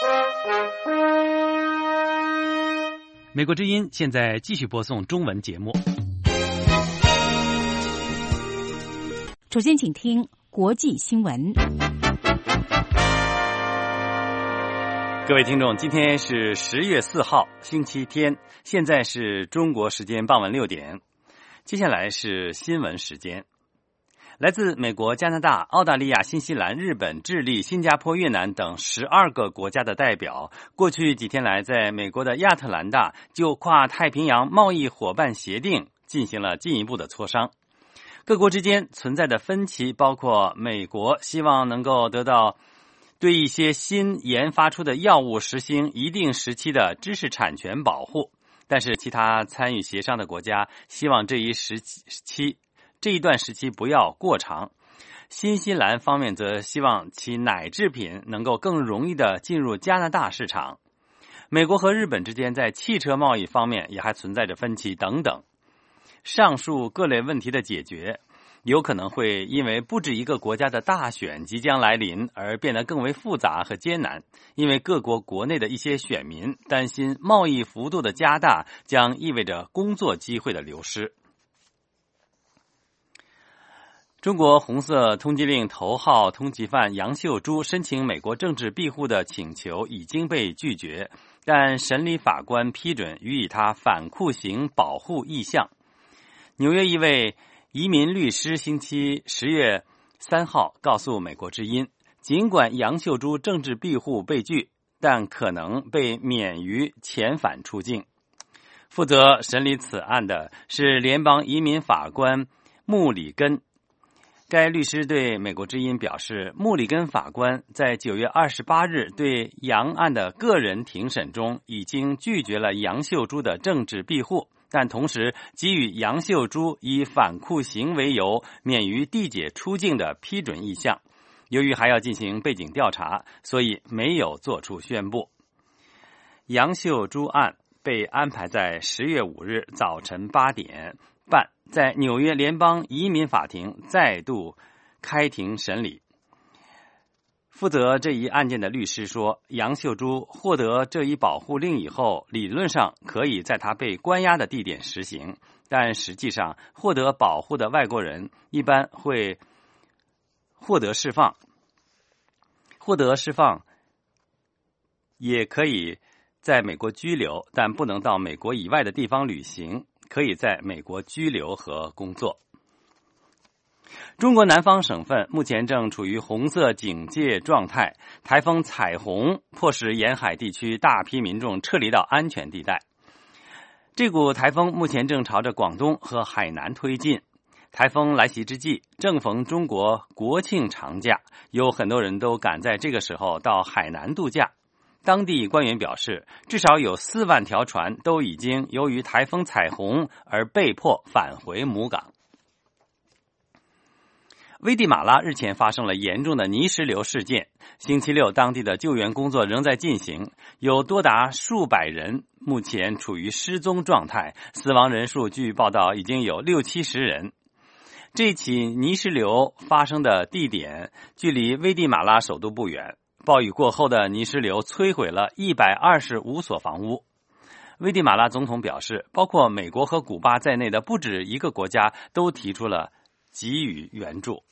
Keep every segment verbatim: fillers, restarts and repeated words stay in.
美国之音现在继续播送中文节目。 首先请听国际新闻。 各位听众，今天是十月四号，星期天，现在是中国时间傍晚六点。接下来是新闻时间。来自美国、加拿大、澳大利亚、新西兰、日本、智利、新加坡、越南等十二个国家的代表，过去几天来在美国的亚特兰大就跨太平洋贸易伙伴协定进行了进一步的磋商。各国之间存在的分歧包括美国希望能够得到对一些新研发出的药物实行一定时期的知识产权保护，但是其他参与协商的国家希望这一时期这一段时期不要过长。新西兰方面则希望其奶制品能够更容易地进入加拿大市场。美国和日本之间在汽车贸易方面也还存在着分歧等等。上述各类问题的解决有可能会因为不止一个国家的大选即将来临而变得更为复杂和艰难，因为各国国内的一些选民担心贸易幅度的加大将意味着工作机会的流失。中国红色通缉令头号通缉犯杨秀珠申请美国政治庇护的请求已经被拒绝，但审理法官批准予以他反酷刑保护意向。纽约一位移民律师星期十月三号告诉美国之音，尽管杨秀珠政治庇护被拒，但可能被免于遣返出境。负责审理此案的是联邦移民法官穆里根。该律师对美国之音表示，穆里根法官在九月二十八日对杨案的个人庭审中已经拒绝了杨秀珠的政治庇护，但同时给予杨秀珠以反酷刑为由免于递解出境的批准意向。由于还要进行背景调查，所以没有做出宣布。杨秀珠案被安排在十月五日早晨八点半在纽约联邦移民法庭再度开庭审理。负责这一案件的律师说，杨秀珠获得这一保护令以后，理论上可以在他被关押的地点实行，但实际上获得保护的外国人一般会获得释放。获得释放也可以在美国居留，但不能到美国以外的地方旅行，可以在美国居留和工作。中国南方省份目前正处于红色警戒状态，台风彩虹迫使沿海地区大批民众撤离到安全地带。这股台风目前正朝着广东和海南推进。台风来袭之际，正逢中国国庆长假，有很多人都赶在这个时候到海南度假。当地官员表示，至少有四万条船都已经由于台风彩虹而被迫返回母港。危地马拉日前发生了严重的泥石流事件，星期六当地的救援工作仍在进行，有多达数百人目前处于失踪状态，死亡人数据报道已经有六七十人。这起泥石流发生的地点距离危地马拉首都不远，暴雨过后的泥石流摧毁了一百二十五所房屋。危地马拉总统表示，包括美国和古巴在内的不止一个国家都提出了给予援助。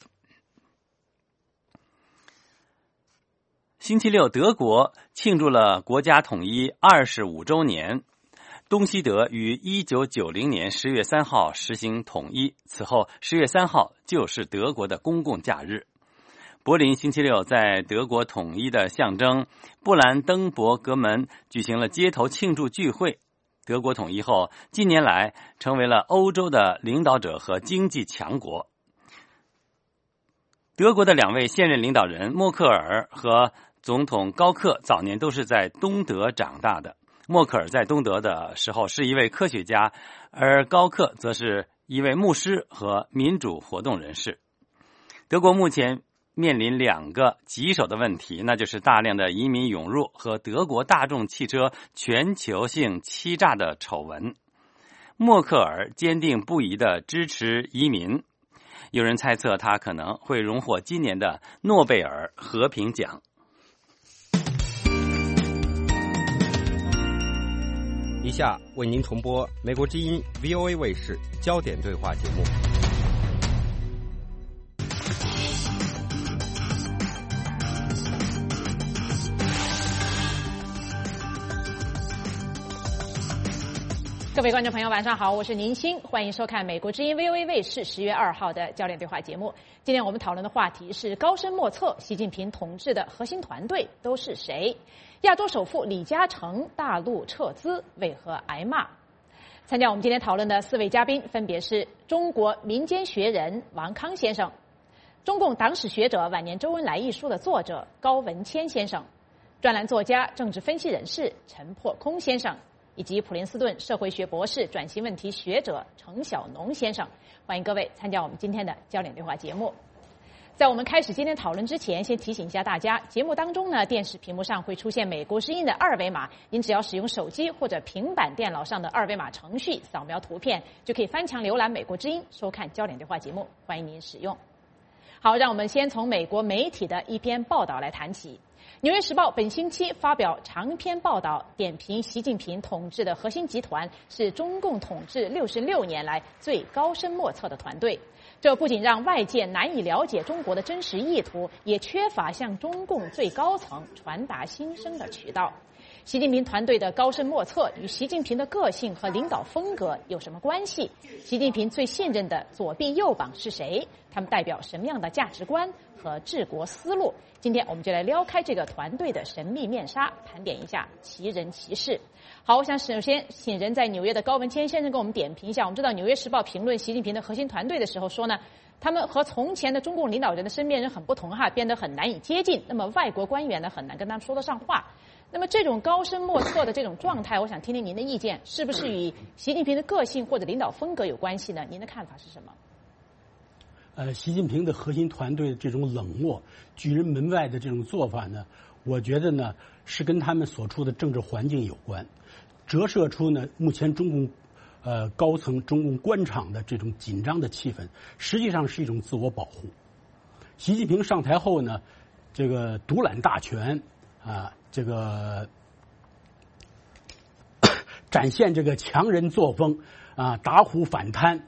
星期六，德国庆祝了国家统一二十五周年。东西德于一九九零年十月三号实行统一，此后十月三号就是德国的公共假日。柏林星期六在德国统一的象征布兰登伯格门举行了街头庆祝聚会。德国统一后，近年来成为了欧洲的领导者和经济强国。德国的两位现任领导人默克尔和总统高克早年都是在东德长大的。默克尔在东德的时候是一位科学家，而高克则是一位牧师和民主活动人士。德国目前面临两个棘手的问题，那就是大量的移民涌入和德国大众汽车全球性欺诈的丑闻。默克尔坚定不移地支持移民，有人猜测他可能会荣获今年的诺贝尔和平奖。 以下为您重播美国之音 V O A 卫视焦点对话节目。 各位观众朋友，晚上好，我是宁鑫，欢迎收看美国之音 V O A 卫视十月二号的焦点对话节目。今天我们讨论的话题是高深莫测，习近平统治的核心团队都是谁？亚洲首富李嘉诚大陆撤资，为何挨骂？参加我们今天讨论的四位嘉宾分别是中国民间学人王康先生、中共党史学者《晚年周恩来》一书的作者高文谦先生、专栏作家、政治分析人士陈破空先生，以及普林斯顿社会学博士、转型问题学者程晓农先生。欢迎各位参加我们今天的焦点对话节目。在我们开始今天讨论之前，先提醒一下大家，节目当中呢，电视屏幕上会出现美国之音的二维码，您只要使用手机或者平板电脑上的二维码程序扫描图片，就可以翻墙浏览美国之音，收看焦点对话节目，欢迎您使用。好，让我们先从美国媒体的一篇报道来谈起。《纽约时报》本星期发表长篇报道，点评习近平统治的核心集团是中共统治六十六年来最高深莫测的团队。这不仅让外界难以了解中国的真实意图，也缺乏向中共最高层传达心声的渠道。习近平团队的高深莫测与习近平的个性和领导风格有什么关系？习近平最信任的左臂右膀是谁？他们代表什么样的价值观和治国思路？今天我们就来撩开这个团队的神秘面纱，盘点一下其人其事。好，我想首先请人在纽约的高文谦先生给我们点评一下。我们知道《纽约时报》评论习近平的核心团队的时候说呢，他们和从前的中共领导人的身边人很不同哈，变得很难以接近。那么外国官员呢，很难跟他们说得上话。那么这种高深莫测的这种状态，我想听听您的意见，是不是与习近平的个性或者领导风格有关系呢？您的看法是什么？ 呃，习近平的核心团队的这种冷漠、拒人门外的这种做法呢，我觉得呢是跟他们所处的政治环境有关，折射出呢目前中共呃高层、中共官场的这种紧张的气氛，实际上是一种自我保护。习近平上台后呢，这个独揽大权啊，这个展现这个强人作风啊，打虎反贪。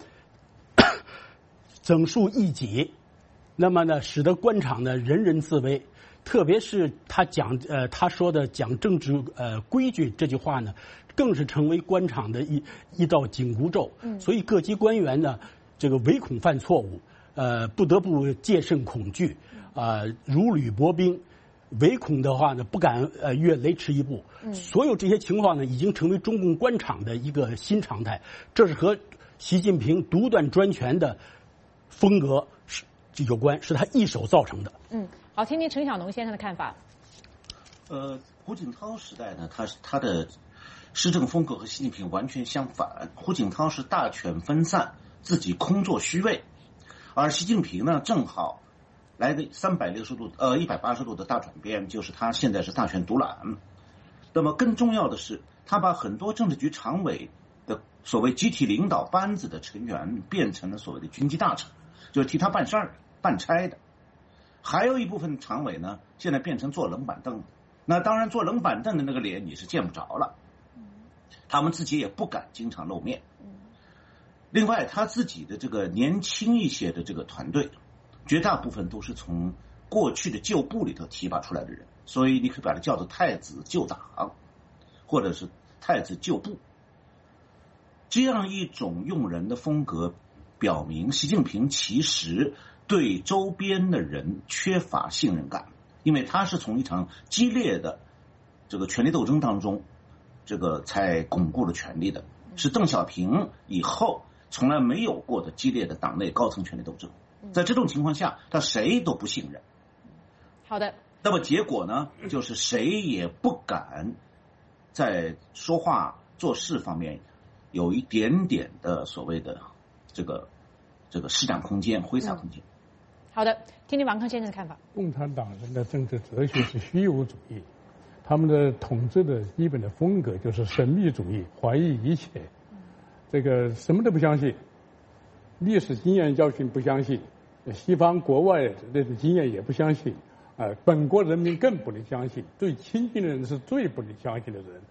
整肃异己，那么呢，使得官场呢人人自危。特别是他讲呃他说的讲政治呃规矩这句话呢，更是成为官场的一一道紧箍咒。嗯，所以各级官员呢，这个唯恐犯错误，呃，不得不戒慎恐惧，啊、呃，如履薄冰。唯恐的话呢，不敢呃越雷池一步。嗯，所有这些情况呢，已经成为中共官场的一个新常态。这是和习近平独断专权的风格是有关，是他一手造成的。嗯， 好，听听程晓农先生的看法。 呃，胡锦涛时代呢，他是他的施政风格和习近平完全相反。胡锦涛是大权分散，自己空作虚位，而习近平呢，正好来个三百六十度呃一百八十度的大转变，就是他现在是大权独揽。那么更重要的是，他把很多政治局常委的所谓集体领导班子的成员变成了所谓的军机大臣，就是替他办事儿、办差的。还有一部分常委呢，现在变成坐冷板凳的。那当然，坐冷板凳的那个脸你是见不着了，他们自己也不敢经常露面。另外，他自己的这个年轻一些的这个团队，绝大部分都是从过去的旧部里头提拔出来的人，所以你可以把它叫做太子旧党，或者是太子旧部。这样一种用人的风格，表明习近平其实对周边的人缺乏信任感，因为他是从一场激烈的这个权力斗争当中，这个才巩固了权力的，是邓小平以后从来没有过的激烈的党内高层权力斗争。在这种情况下，他谁都不信任。 好的。 那么结果呢，就是谁也不敢在说话做事方面有一点点的所谓的这个这个施展空间、挥洒空间。嗯、 好的，听听王康先生的看法。 共产党人的政治哲学是虚无主义，他们的统治的基本的风格就是神秘主义，怀疑一切，这个什么都不相信，历史经验教训不相信，西方国外的经验也不相信，啊、呃，本国人民更不能相信，最亲近的人是最不能相信的人。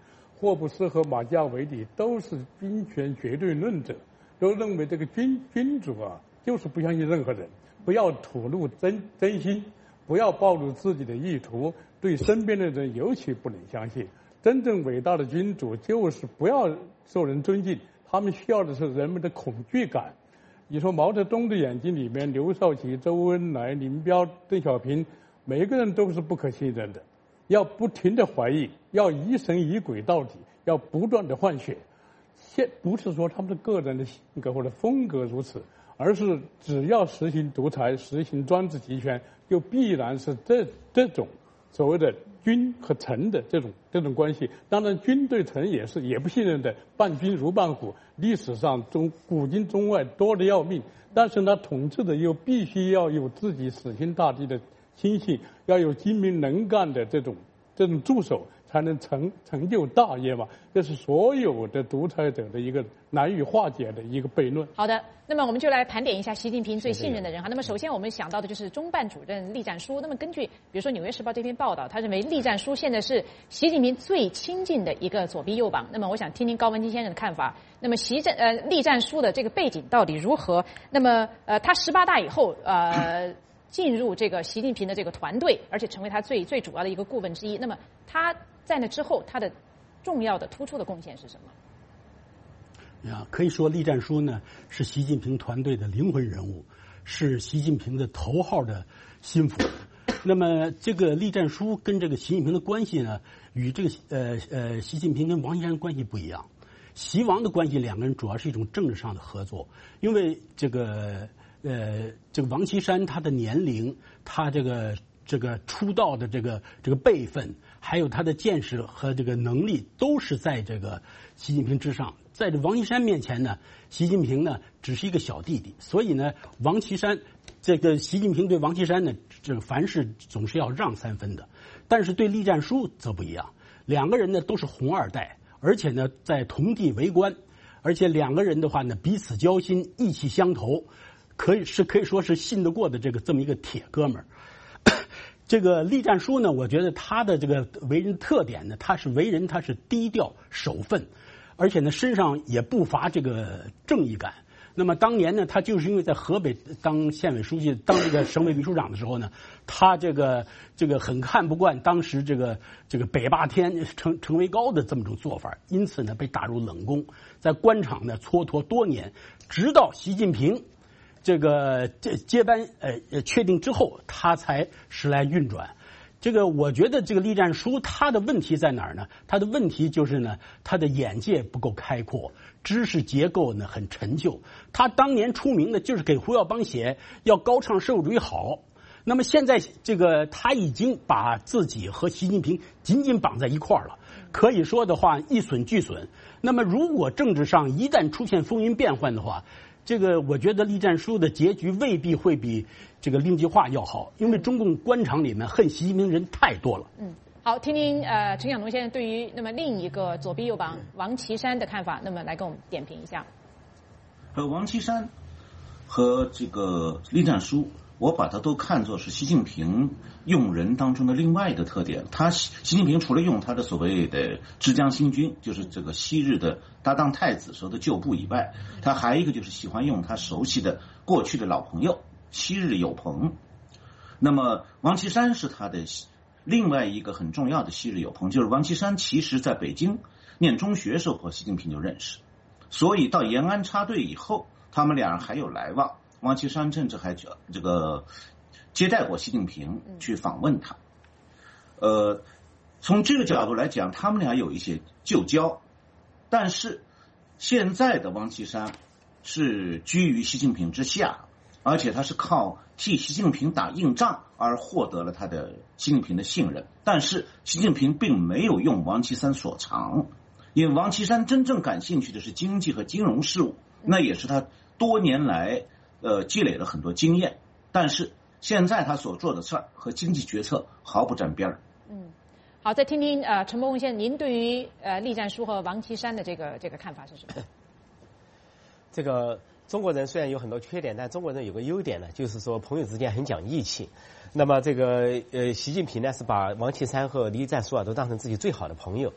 霍布斯和马基雅维利都是君权绝对论者，都认为这个君君主啊，就是不相信任何人，不要吐露真真心，不要暴露自己的意图，对身边的人尤其不能相信。真正伟大的君主就是不要受人尊敬，他们需要的是人们的恐惧感。你说毛泽东的眼睛里面，刘少奇、周恩来、林彪、邓小平，每个人都是不可信任的，要不停的怀疑，要疑神疑鬼到底，要不断的换血。现不是说他们的个人的性格或者风格如此，而是只要实行独裁、实行专制集权，就必然是这这种所谓的君和臣的这种这种关系。当然，君对臣也是也不信任的，伴君如伴虎，历史上中古今中外多的要命。但是呢，统治的又必须要有自己死心塌地的心性，要有精明能干的这种这种助手，才能成成就大业嘛。这是所有的独裁者的一个难以化解的一个悖论。 好的，那么我们就来盘点一下习近平最信任的人哈。那么首先我们想到的就是中办主任栗战书。那么根据比如说《纽约时报》这篇报道，他认为栗战书现在是习近平最亲近的一个左臂右膀。那么我想听听高文金先生的看法。那么习战呃栗战书的这个背景到底如何？那么呃他十八大以后呃进入这个习近平的这个团队，而且成为他最最主要的一个顾问之一。那么他在那之后，他的重要的突出的贡献是什么？ 啊，可以说栗战书呢是习近平团队的灵魂人物，是习近平的头号的心腹。那么这个栗战书跟这个习近平的关系呢，与这个呃呃习近平跟王岐山关系不一样。习王的关系，两个人主要是一种政治上的合作，因为这个呃这个王岐山他的年龄，他这个这个出道的这个这个辈分，还有他的见识和这个能力，都是在这个习近平之上。在这王岐山面前呢，习近平呢只是一个小弟弟，所以呢，王岐山这个习近平对王岐山呢，这个凡事总是要让三分的。但是对栗战书则不一样，两个人呢都是红二代，而且呢在同地为官，而且两个人的话呢彼此交心，意气相投，可以是可以说是信得过的这个这么一个铁哥们儿。这个栗战书呢，我觉得他的这个为人特点呢，他是为人他是低调守分，而且呢身上也不乏这个正义感。那么当年呢，他就是因为在河北当县委书记、当这个省委秘书长的时候呢，他这个这个很看不惯当时这个这个北霸天成成为高的这么种做法，因此呢被打入冷宫，在官场呢蹉跎多年，直到习近平这个接接班呃确定之后，他才时来运转。这个我觉得这个栗战书他的问题在哪儿呢？他的问题就是呢，他的眼界不够开阔，知识结构呢很陈旧。他当年出名的就是给胡耀邦写要高唱社会主义好。那么现在这个他已经把自己和习近平紧紧绑在一块儿了，可以说的话一损俱损。那么如果政治上一旦出现风云变幻的话，这个我觉得栗战书的结局未必会比这个令计划要好，因为中共官场里面恨习近平人太多了。 嗯，好，听听呃陈晓东先生对于那么另一个左臂右膀王岐山的看法，那么来给我们点评一下。 呃，王岐山和这个栗战书，我把它都看作是习近平用人当中的另外一个特点。他习近平除了用他的所谓的浙江新军，就是这个昔日的搭档太子时候的旧部以外，他还一个就是喜欢用他熟悉的过去的老朋友，昔日友朋。那么王岐山是他的另外一个很重要的昔日友朋，就是王岐山其实在北京念中学时候和习近平就认识，所以到延安插队以后，他们俩人还有来往。王岐山甚至还这个接待过习近平去访问他。呃，从这个角度来讲，他们俩有一些旧交，但是现在的王岐山是居于习近平之下，而且他是靠替习近平打硬仗而获得了他的习近平的信任。但是习近平并没有用王岐山所长，因为王岐山真正感兴趣的是经济和金融事务，那也是他多年来呃积累了很多经验。但是现在他所做的事儿和经济决策毫不沾边儿。 嗯，好，再听听呃陈伯宏先生，您对于呃栗战书和王岐山的这个这个看法是什么？ 这个中国人虽然有很多缺点，但中国人有个优点呢，就是说朋友之间很讲义气。那么这个呃，习近平呢是把王岐山和栗战书啊都当成自己最好的朋友。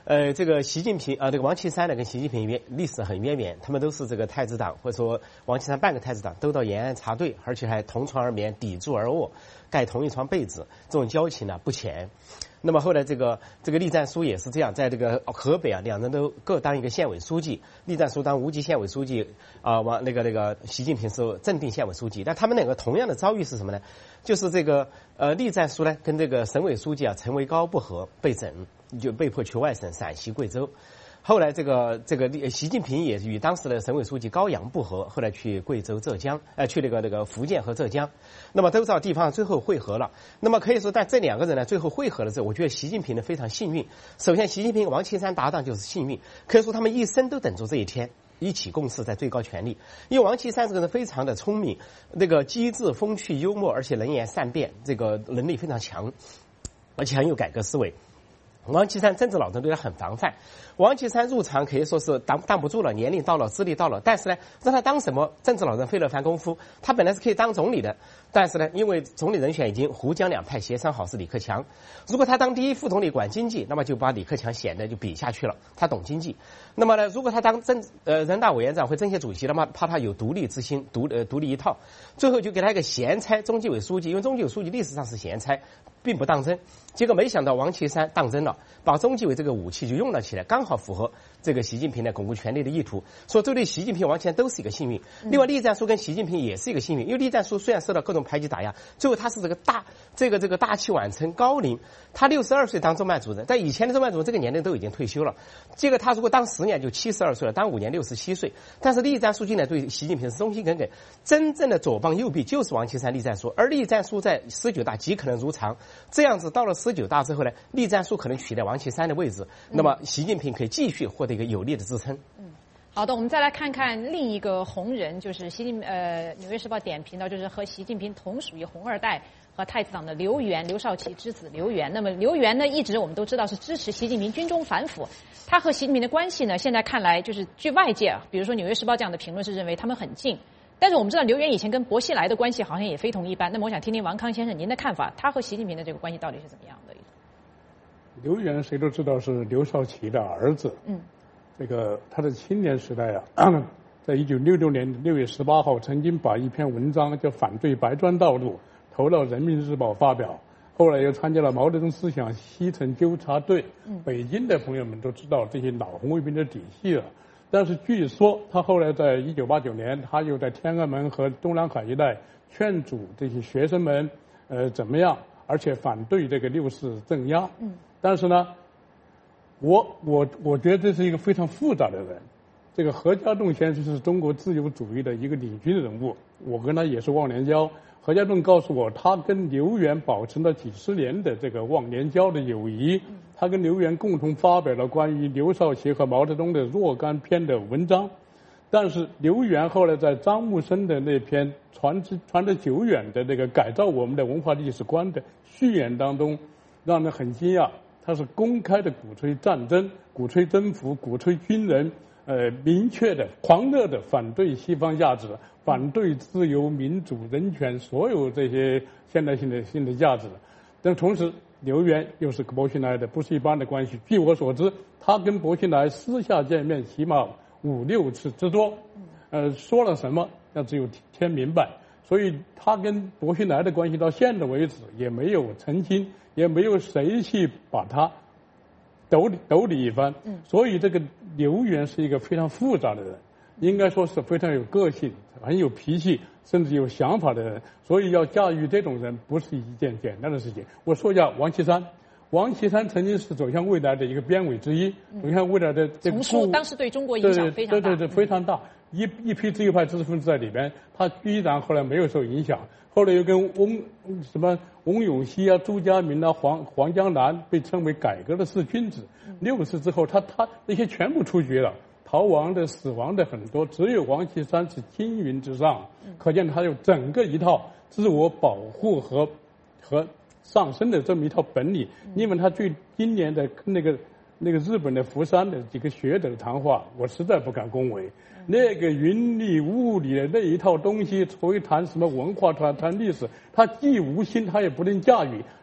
呃，这个习近平啊、呃，这个王岐山呢跟习近平渊历史很渊源，他们都是这个太子党，或者说王岐山半个太子党，都到延安插队，而且还同床而眠，抵柱而卧，盖同一床被子，这种交情呢不浅。那么后来这个这个栗战书也是这样，在这个河北啊，两人都各当一个县委书记，栗战书当无极县委书记啊，王、呃、那个那个习近平是正定县委书记，但他们两个同样的遭遇是什么呢？就是这个呃栗战书呢跟这个省委书记啊陈维高不和，被整，就被迫去外省陕西、贵州。后来这个这个习近平也与当时的省委书记高阳不和，后来去贵州、浙江，呃，去那个那个福建和浙江，那么都到地方最后会合了。那么可以说，但这两个人呢，最后会合的时候，我觉得习近平呢非常幸运。首先，习近平、王岐山搭档就是幸运，可以说他们一生都等着这一天。一起共事在最高权力，因为王岐山这个人非常的聪明，那个机智、风趣、幽默，而且能言善辩，这个能力非常强，而且很有改革思维。王岐山政治老人对他很防范，王岐山入场可以说是挡挡不住了，年龄到了，资历到了，但是呢，让他当什么政治老人费了番功夫。他本来是可以当总理的，但是呢，因为总理人选已经胡江两派协商好是李克强，如果他当第一副总理管经济，那么就把李克强显得就比下去了，他懂经济。那么呢，如果他当政呃人大委员长或政协主席，那么怕他有独立之心，独呃独立一套，最后就给他一个闲差中纪委书记，因为中纪委书记历史上是闲差，并不当真。结果没想到王岐山当真了，把中纪委这个武器就用了起来，刚好符合这个习近平的巩固权力的意图。所以这对习近平、王岐山都是一个幸运。另外，栗战书跟习近平也是一个幸运，因为栗战书虽然受到各种排挤打压，最后他是这个大这个这个大器晚成、高龄，他六十二岁当中办主任，但以前的中办主任这个年龄都已经退休了。这个他如果当十年就七十二岁了，当五年六十七岁。但是栗战书进来对习近平是忠心耿耿，真正的左膀右臂就是王岐山、栗战书，而栗战书在十九大极可能如常，这样子到了十九大之后呢，栗战书可能取代王岐山的位置，那么习近平可以继续获得一个有力的支撑。 嗯，好的，我们再来看看另一个红人，就是习近呃，《纽约时报》点评到，就是和习近平同属于红二代和太子党的刘源，刘少奇之子刘源。那么刘源呢，一直我们都知道是支持习近平军中反腐，他和习近平的关系呢，现在看来就是据外界，比如说《纽约时报》这样的评论是认为他们很近。但是我们知道刘源以前跟薄熙来的关系好像也非同一般。那么我想听听王康先生您的看法，他和习近平的这个关系到底是怎么样的？ 刘源谁都知道是刘少奇的儿子。嗯，这个他的青年时代啊，在一九六六年六月十八号，曾经把一篇文章叫《反对白砖道路》投到《人民日报》发表。后来又参加了毛泽东思想西城纠察队。嗯，北京的朋友们都知道这些老红卫兵的底细了。但是据说他后来在一九八九年，他又在天安门和东南海一带劝阻这些学生们，呃，怎么样？而且反对这个六四镇压。嗯。但是呢，我我我觉得这是一个非常复杂的人。这个何家栋先生是中国自由主义的一个领军人物，我跟他也是忘年交。何家栋告诉我，他跟刘源保持了几十年的这个忘年交的友谊。他跟刘源共同发表了关于刘少奇和毛泽东的若干篇的文章，但是刘源后来在张木生的那篇传之传得久远的那个改造我们的文化历史观的序言当中，让人很惊讶。他是公开的鼓吹战争，鼓吹征服，鼓吹军人，呃，明确的、狂热的反对西方价值，反对自由、民主、人权，所有这些现代性的性的价值。但同时，刘源又是薄熙来的不是一般的关系。据我所知，他跟薄熙来私下见面起码五六次之多，呃，说了什么那只有天明白。所以他跟薄熙来的关系到现在为止也没有澄清，也没有谁去把他斗理斗理一番。所以这个刘源是一个非常复杂的人，应该说是非常有个性、很有脾气，甚至有想法的人。所以要驾驭这种人不是一件简单的事情。我说一下王岐山。王岐山曾经是走向未来的一个编委之一，走向未来的这个从当时对中国影响非常大， 对对对，非常大。一一批自由派知识分子在里边，他依然后来没有受影响。后来又跟翁什么翁永熙啊、朱家明啊、黄黄江南被称为改革的四君子。六四之后，他他那些全部出局了，逃亡的、死亡的很多，只有王岐山是青云之上。可见他有整个一套自我保护和和上升的这么一套本领。因为他最今年的那个那个日本的福山的几个学者的谈话，我实在不敢恭维。那个云里雾里的那一套东西，所谓谈什么文化、谈谈历史，他既无心，他也不能驾驭。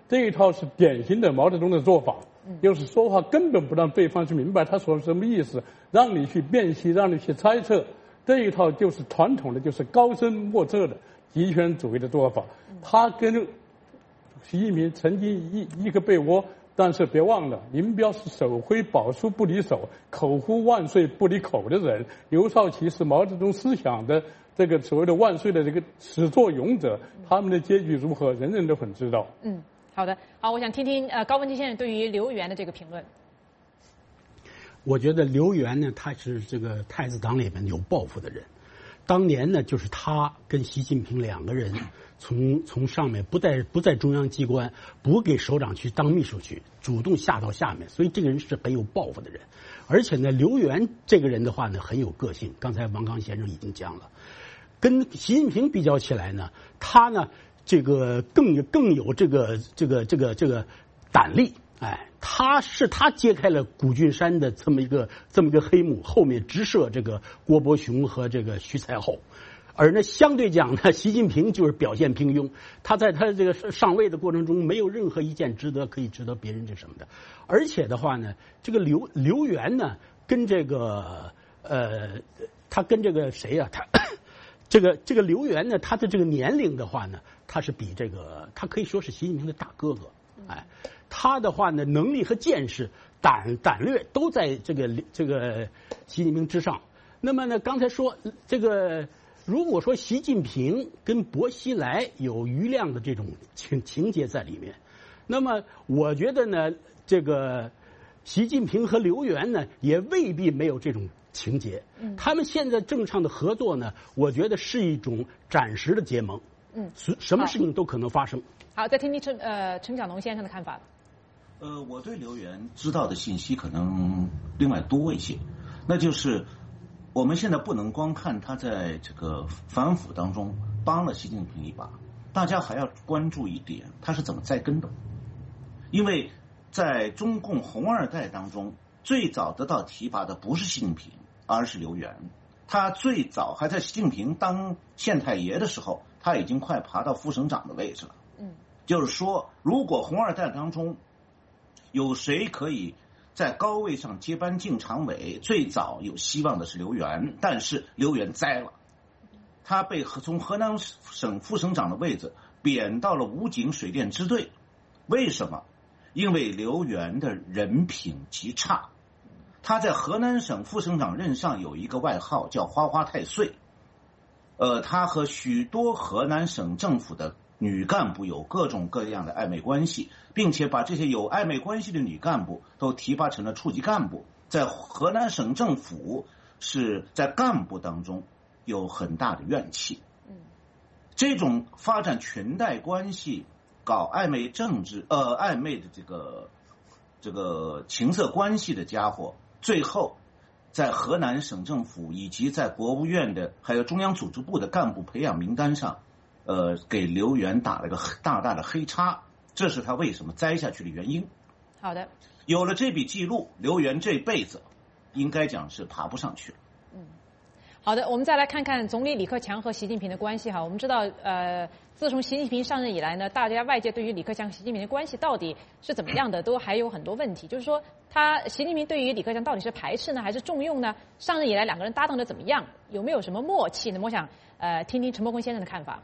这一套是典型的毛泽东的做法，就是说话根本不让对方去明白他说什么意思，让你去辨析，让你去猜测。这一套就是传统的，就是高深莫测的极权主义的做法。他跟习近平曾经一一个被窝，但是别忘了，林彪是手挥宝书不离手，口呼万岁不离口的人，刘少奇是毛泽东思想的这个所谓的万岁的这个始作俑者，他们的结局如何，人人都很知道。 嗯，好的，好，我想听听呃高文基先生对于刘源的这个评论。 我觉得刘源呢，他是这个太子党里面有抱负的人。当年呢，就是他跟习近平两个人从从上面不在不在中央机关，不给首长去当秘书去，主动下到下面，所以这个人是很有抱负的人。而且呢，刘源这个人的话呢，很有个性。刚才王刚先生已经讲了，跟习近平比较起来呢，他呢这个更更有这个这个这个这个胆力。哎，他是他揭开了古俊山的这么一个这么一个黑幕，后面直射这个郭伯雄和这个徐才厚。而呢，相对讲呢，习近平就是表现平庸，他在他这个上位的过程中，没有任何一件值得可以值得别人这什么的。而且的话呢，这个刘刘源呢，跟这个呃，他跟这个谁呀、啊？他这个这个刘源呢，他的这个年龄的话呢，他是比这个他可以说是习近平的大哥哥，哎。他的话呢，能力和见识、胆胆略都在这个这个习近平之上。那么呢，刚才说这个，如果说习近平跟薄熙来有余量的这种情情节在里面，那么我觉得呢，这个习近平和刘源呢，也未必没有这种情节。嗯，他们现在正常的合作呢，我觉得是一种暂时的结盟。嗯，什么事情都可能发生。 好，再听听陈呃陈小农先生的看法。 呃，我对刘源知道的信息可能另外多一些，那就是我们现在不能光看他在这个反腐当中帮了习近平一把，大家还要关注一点，他是怎么栽跟斗。因为在中共红二代当中，最早得到提拔的不是习近平，而是刘源。他最早还在习近平当县太爷的时候，他已经快爬到副省长的位置了。嗯，就是说，如果红二代当中有谁可以在高位上接班进常委，最早有希望的是刘源，但是刘源栽了，他被从河南省副省长的位置贬到了武警水电支队。为什么？因为刘源的人品极差，他在河南省副省长任上有一个外号叫花花太岁。呃，他和许多河南省政府的女干部有各种各样的暧昧关系，并且把这些有暧昧关系的女干部都提拔成了处级干部，在河南省政府是在干部当中有很大的怨气。这种发展裙带关系、搞暧昧政治、呃暧昧的这个这个情色关系的家伙，最后在河南省政府以及在国务院的还有中央组织部的干部培养名单上。呃，给刘源打了个大大的黑叉，这是他为什么栽下去的原因。 好的， 有了这笔记录，刘源这辈子应该讲是爬不上去了。 嗯，好的，我们再来看看总理李克强和习近平的关系哈。我们知道，呃，自从习近平上任以来呢，大家外界对于李克强和习近平的关系到底是怎么样的，都还有很多问题。就是说，他习近平对于李克强到底是排斥呢，还是重用呢？上任以来两个人搭档的怎么样？有没有什么默契呢？我想，呃，听听陈伯坤先生的看法。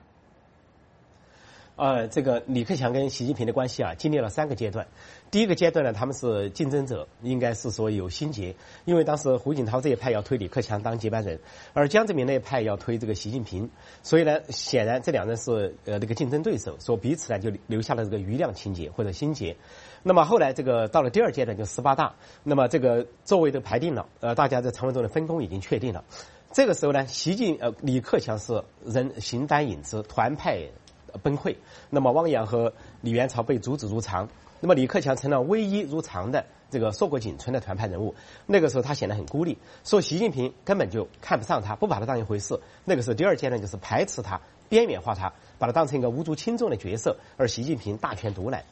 呃，这个李克强跟习近平的关系啊，经历了三个阶段。第一个阶段呢，他们是竞争者，应该是说有心结，因为当时胡锦涛这一派要推李克强当接班人，而江泽民那一派要推这个习近平，所以呢，显然这两人是呃这个竞争对手，说彼此呢就留下了这个余量情节或者心结。那么后来这个到了第二阶段就十八大，那么这个座位都排定了，呃，大家在常委中的分工已经确定了。这个时候呢，习近呃李克强是人形单影只，团派崩溃，那么汪洋和李元朝被阻止入常，那么李克强成了唯一入常的这个硕果仅存的团派人物。那个时候他显得很孤立，说习近平根本就看不上他，不把他当一回事。那个时候第二阶段就是排斥他，边缘化他，把他当成一个无足轻重的角色，而习近平大权独揽。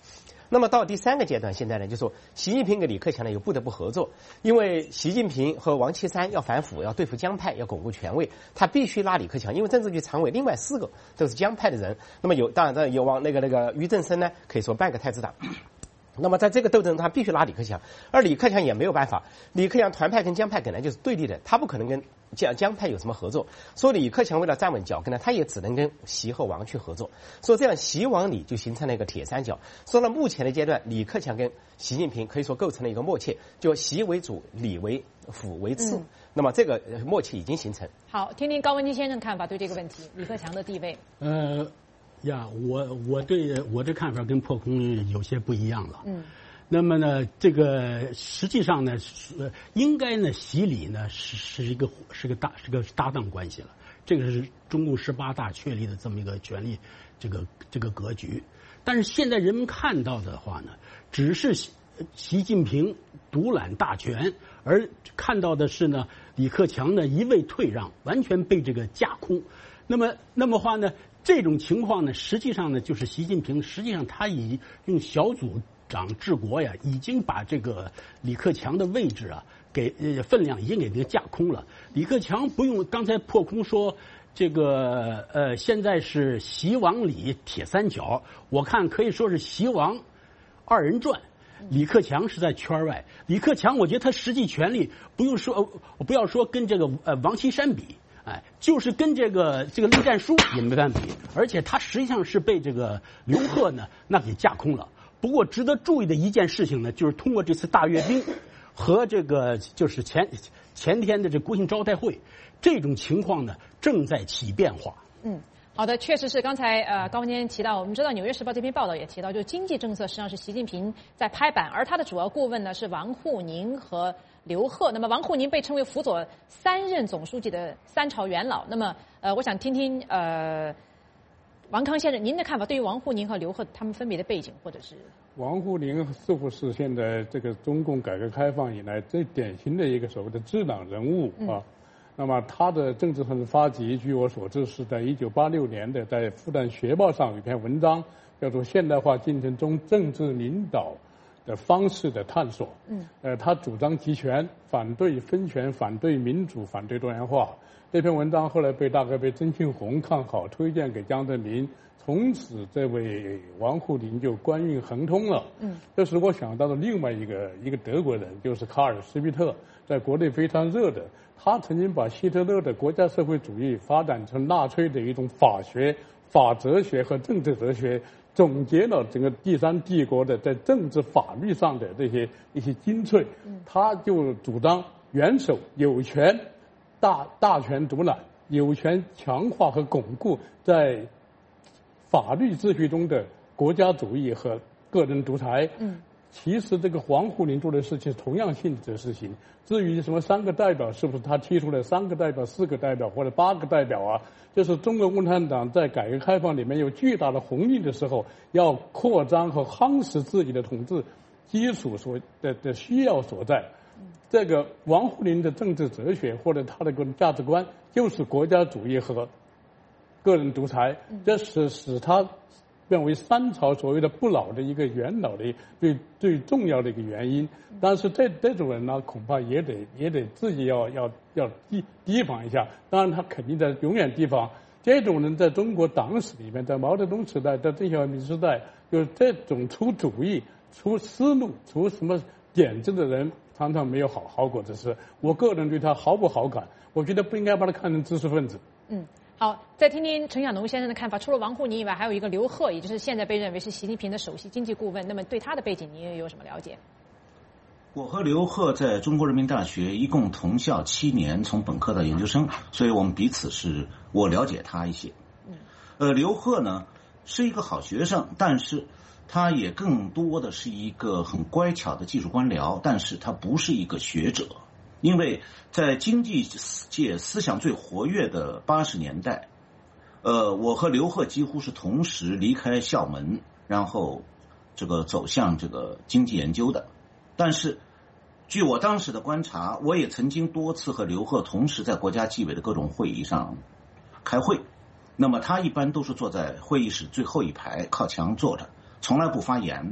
那么到第三个阶段，现在呢，就说习近平跟李克强呢又不得不合作，因为习近平和王岐山要反腐，要对付江派，要巩固权位，他必须拉李克强，因为政治局常委另外四个都是江派的人。那么有当然有往那个那个俞正声呢，可以说半个太子党。那么在这个斗争，他必须拉李克强，而李克强也没有办法。李克强团派跟江派本来就是对立的，他不可能跟江江派有什么合作。所以李克强为了站稳脚跟呢，他也只能跟习和王去合作。所以这样习王李就形成了一个铁三角。说到目前的阶段，李克强跟习近平可以说构成了一个默契，就习为主，李为辅为次。嗯、那么这个默契已经形成。 好，听听高文基先生看法对这个问题，李克强的地位。 呃。呀，我我对我这看法跟破空有些不一样了。嗯，那么呢，这个实际上呢，应该呢，习李呢是是一个是个搭是个搭档关系了。这个是中共十八大确立的这么一个权力这个这个格局。但是现在人们看到的话呢，只是习近平独揽大权，而看到的是呢，李克强呢一味退让，完全被这个架空。那么那么话呢？这种情况呢，实际上呢，就是习近平实际上他已用小组长治国呀，已经把这个李克强的位置啊，给呃分量已经给这个架空了。李克强不用刚才破空说这个呃，现在是习王李铁三角，我看可以说是习王二人转。李克强是在圈外，李克强我觉得他实际权力不用说，不要说跟这个呃王岐山比。哎，就是跟这个这个栗战书也没办法比，而且他实际上是被这个刘贺呢那给架空了。不过值得注意的一件事情呢，就是通过这次大阅兵和这个就是前前天的这国庆招待会，这种情况呢正在起变化。 嗯。好的，确实是刚才呃高文坚提到，我们知道《纽约时报》这篇报道也提到，就是经济政策实际上是习近平在拍板，而他的主要顾问呢是王沪宁和刘鹤。那么王沪宁被称为辅佐三任总书记的三朝元老。那么呃，我想听听呃王康先生您的看法，对于王沪宁和刘鹤他们分别的背景，或者是王沪宁似乎是现在这个中共改革开放以来最典型的一个所谓的智囊人物啊。嗯，那么他的政治上的发迹，据我所知是在一九八六年的，在复旦学报上有一篇文章，叫做《现代化进程中政治领导的方式的探索》。嗯，呃，他主张集权，反对分权，反对民主，反对多元化。这篇文章后来被大概被曾庆红看好，推荐给江泽民。从此，这位王沪宁就官运亨通了。嗯，这使我想到了另外一个一个德国人，就是卡尔·施密特，在国内非常热的。他曾经把希特勒的国家社会主义发展成纳粹的一种法学、法哲学和政治哲学，总结了整个第三帝国的在政治法律上的这些一些精粹。他就主张元首有权大大权独揽，有权强化和巩固在法律秩序中的国家主义和个人独裁。嗯。其实这个王沪宁做的事情是同样性质的事情。至于什么三个代表，是不是他提出了三个代表、四个代表或者八个代表啊？这是中国共产党在改革开放里面有巨大的红利的时候，要扩张和夯实自己的统治基础所的的需要所在。这个王沪宁的政治哲学或者他的个人价值观，就是国家主义和个人独裁，这是使他变为三朝所谓的不老的一个元老的最最重要的一个原因。但是这这种人呢，恐怕也得也得自己要要要提提防一下。当然他肯定在永远提防。这种人在中国党史里面，在毛泽东时代，在邓小平时代，就是这种出主意、出思路、出什么点子的人，常常没有好好果子吃。我个人对他毫不好感，我觉得不应该把他看成知识分子。 嗯。好，再听听陈晓农先生的看法。除了王沪宁以外，还有一个刘鹤，也就是现在被认为是习近平的首席经济顾问。那么对他的背景，您有什么了解？ 我和刘鹤在中国人民大学一共同校七年，从本科到研究生，所以我们彼此是我了解他一些。嗯，呃，刘鹤呢是一个好学生，但是他也更多的是一个很乖巧的技术官僚，但是他不是一个学者。因为在经济界思想最活跃的八十年代，呃，我和刘鹤几乎是同时离开校门，然后这个走向这个经济研究的。但是，据我当时的观察，我也曾经多次和刘鹤同时在国家纪委的各种会议上开会。那么他一般都是坐在会议室最后一排靠墙坐着，从来不发言。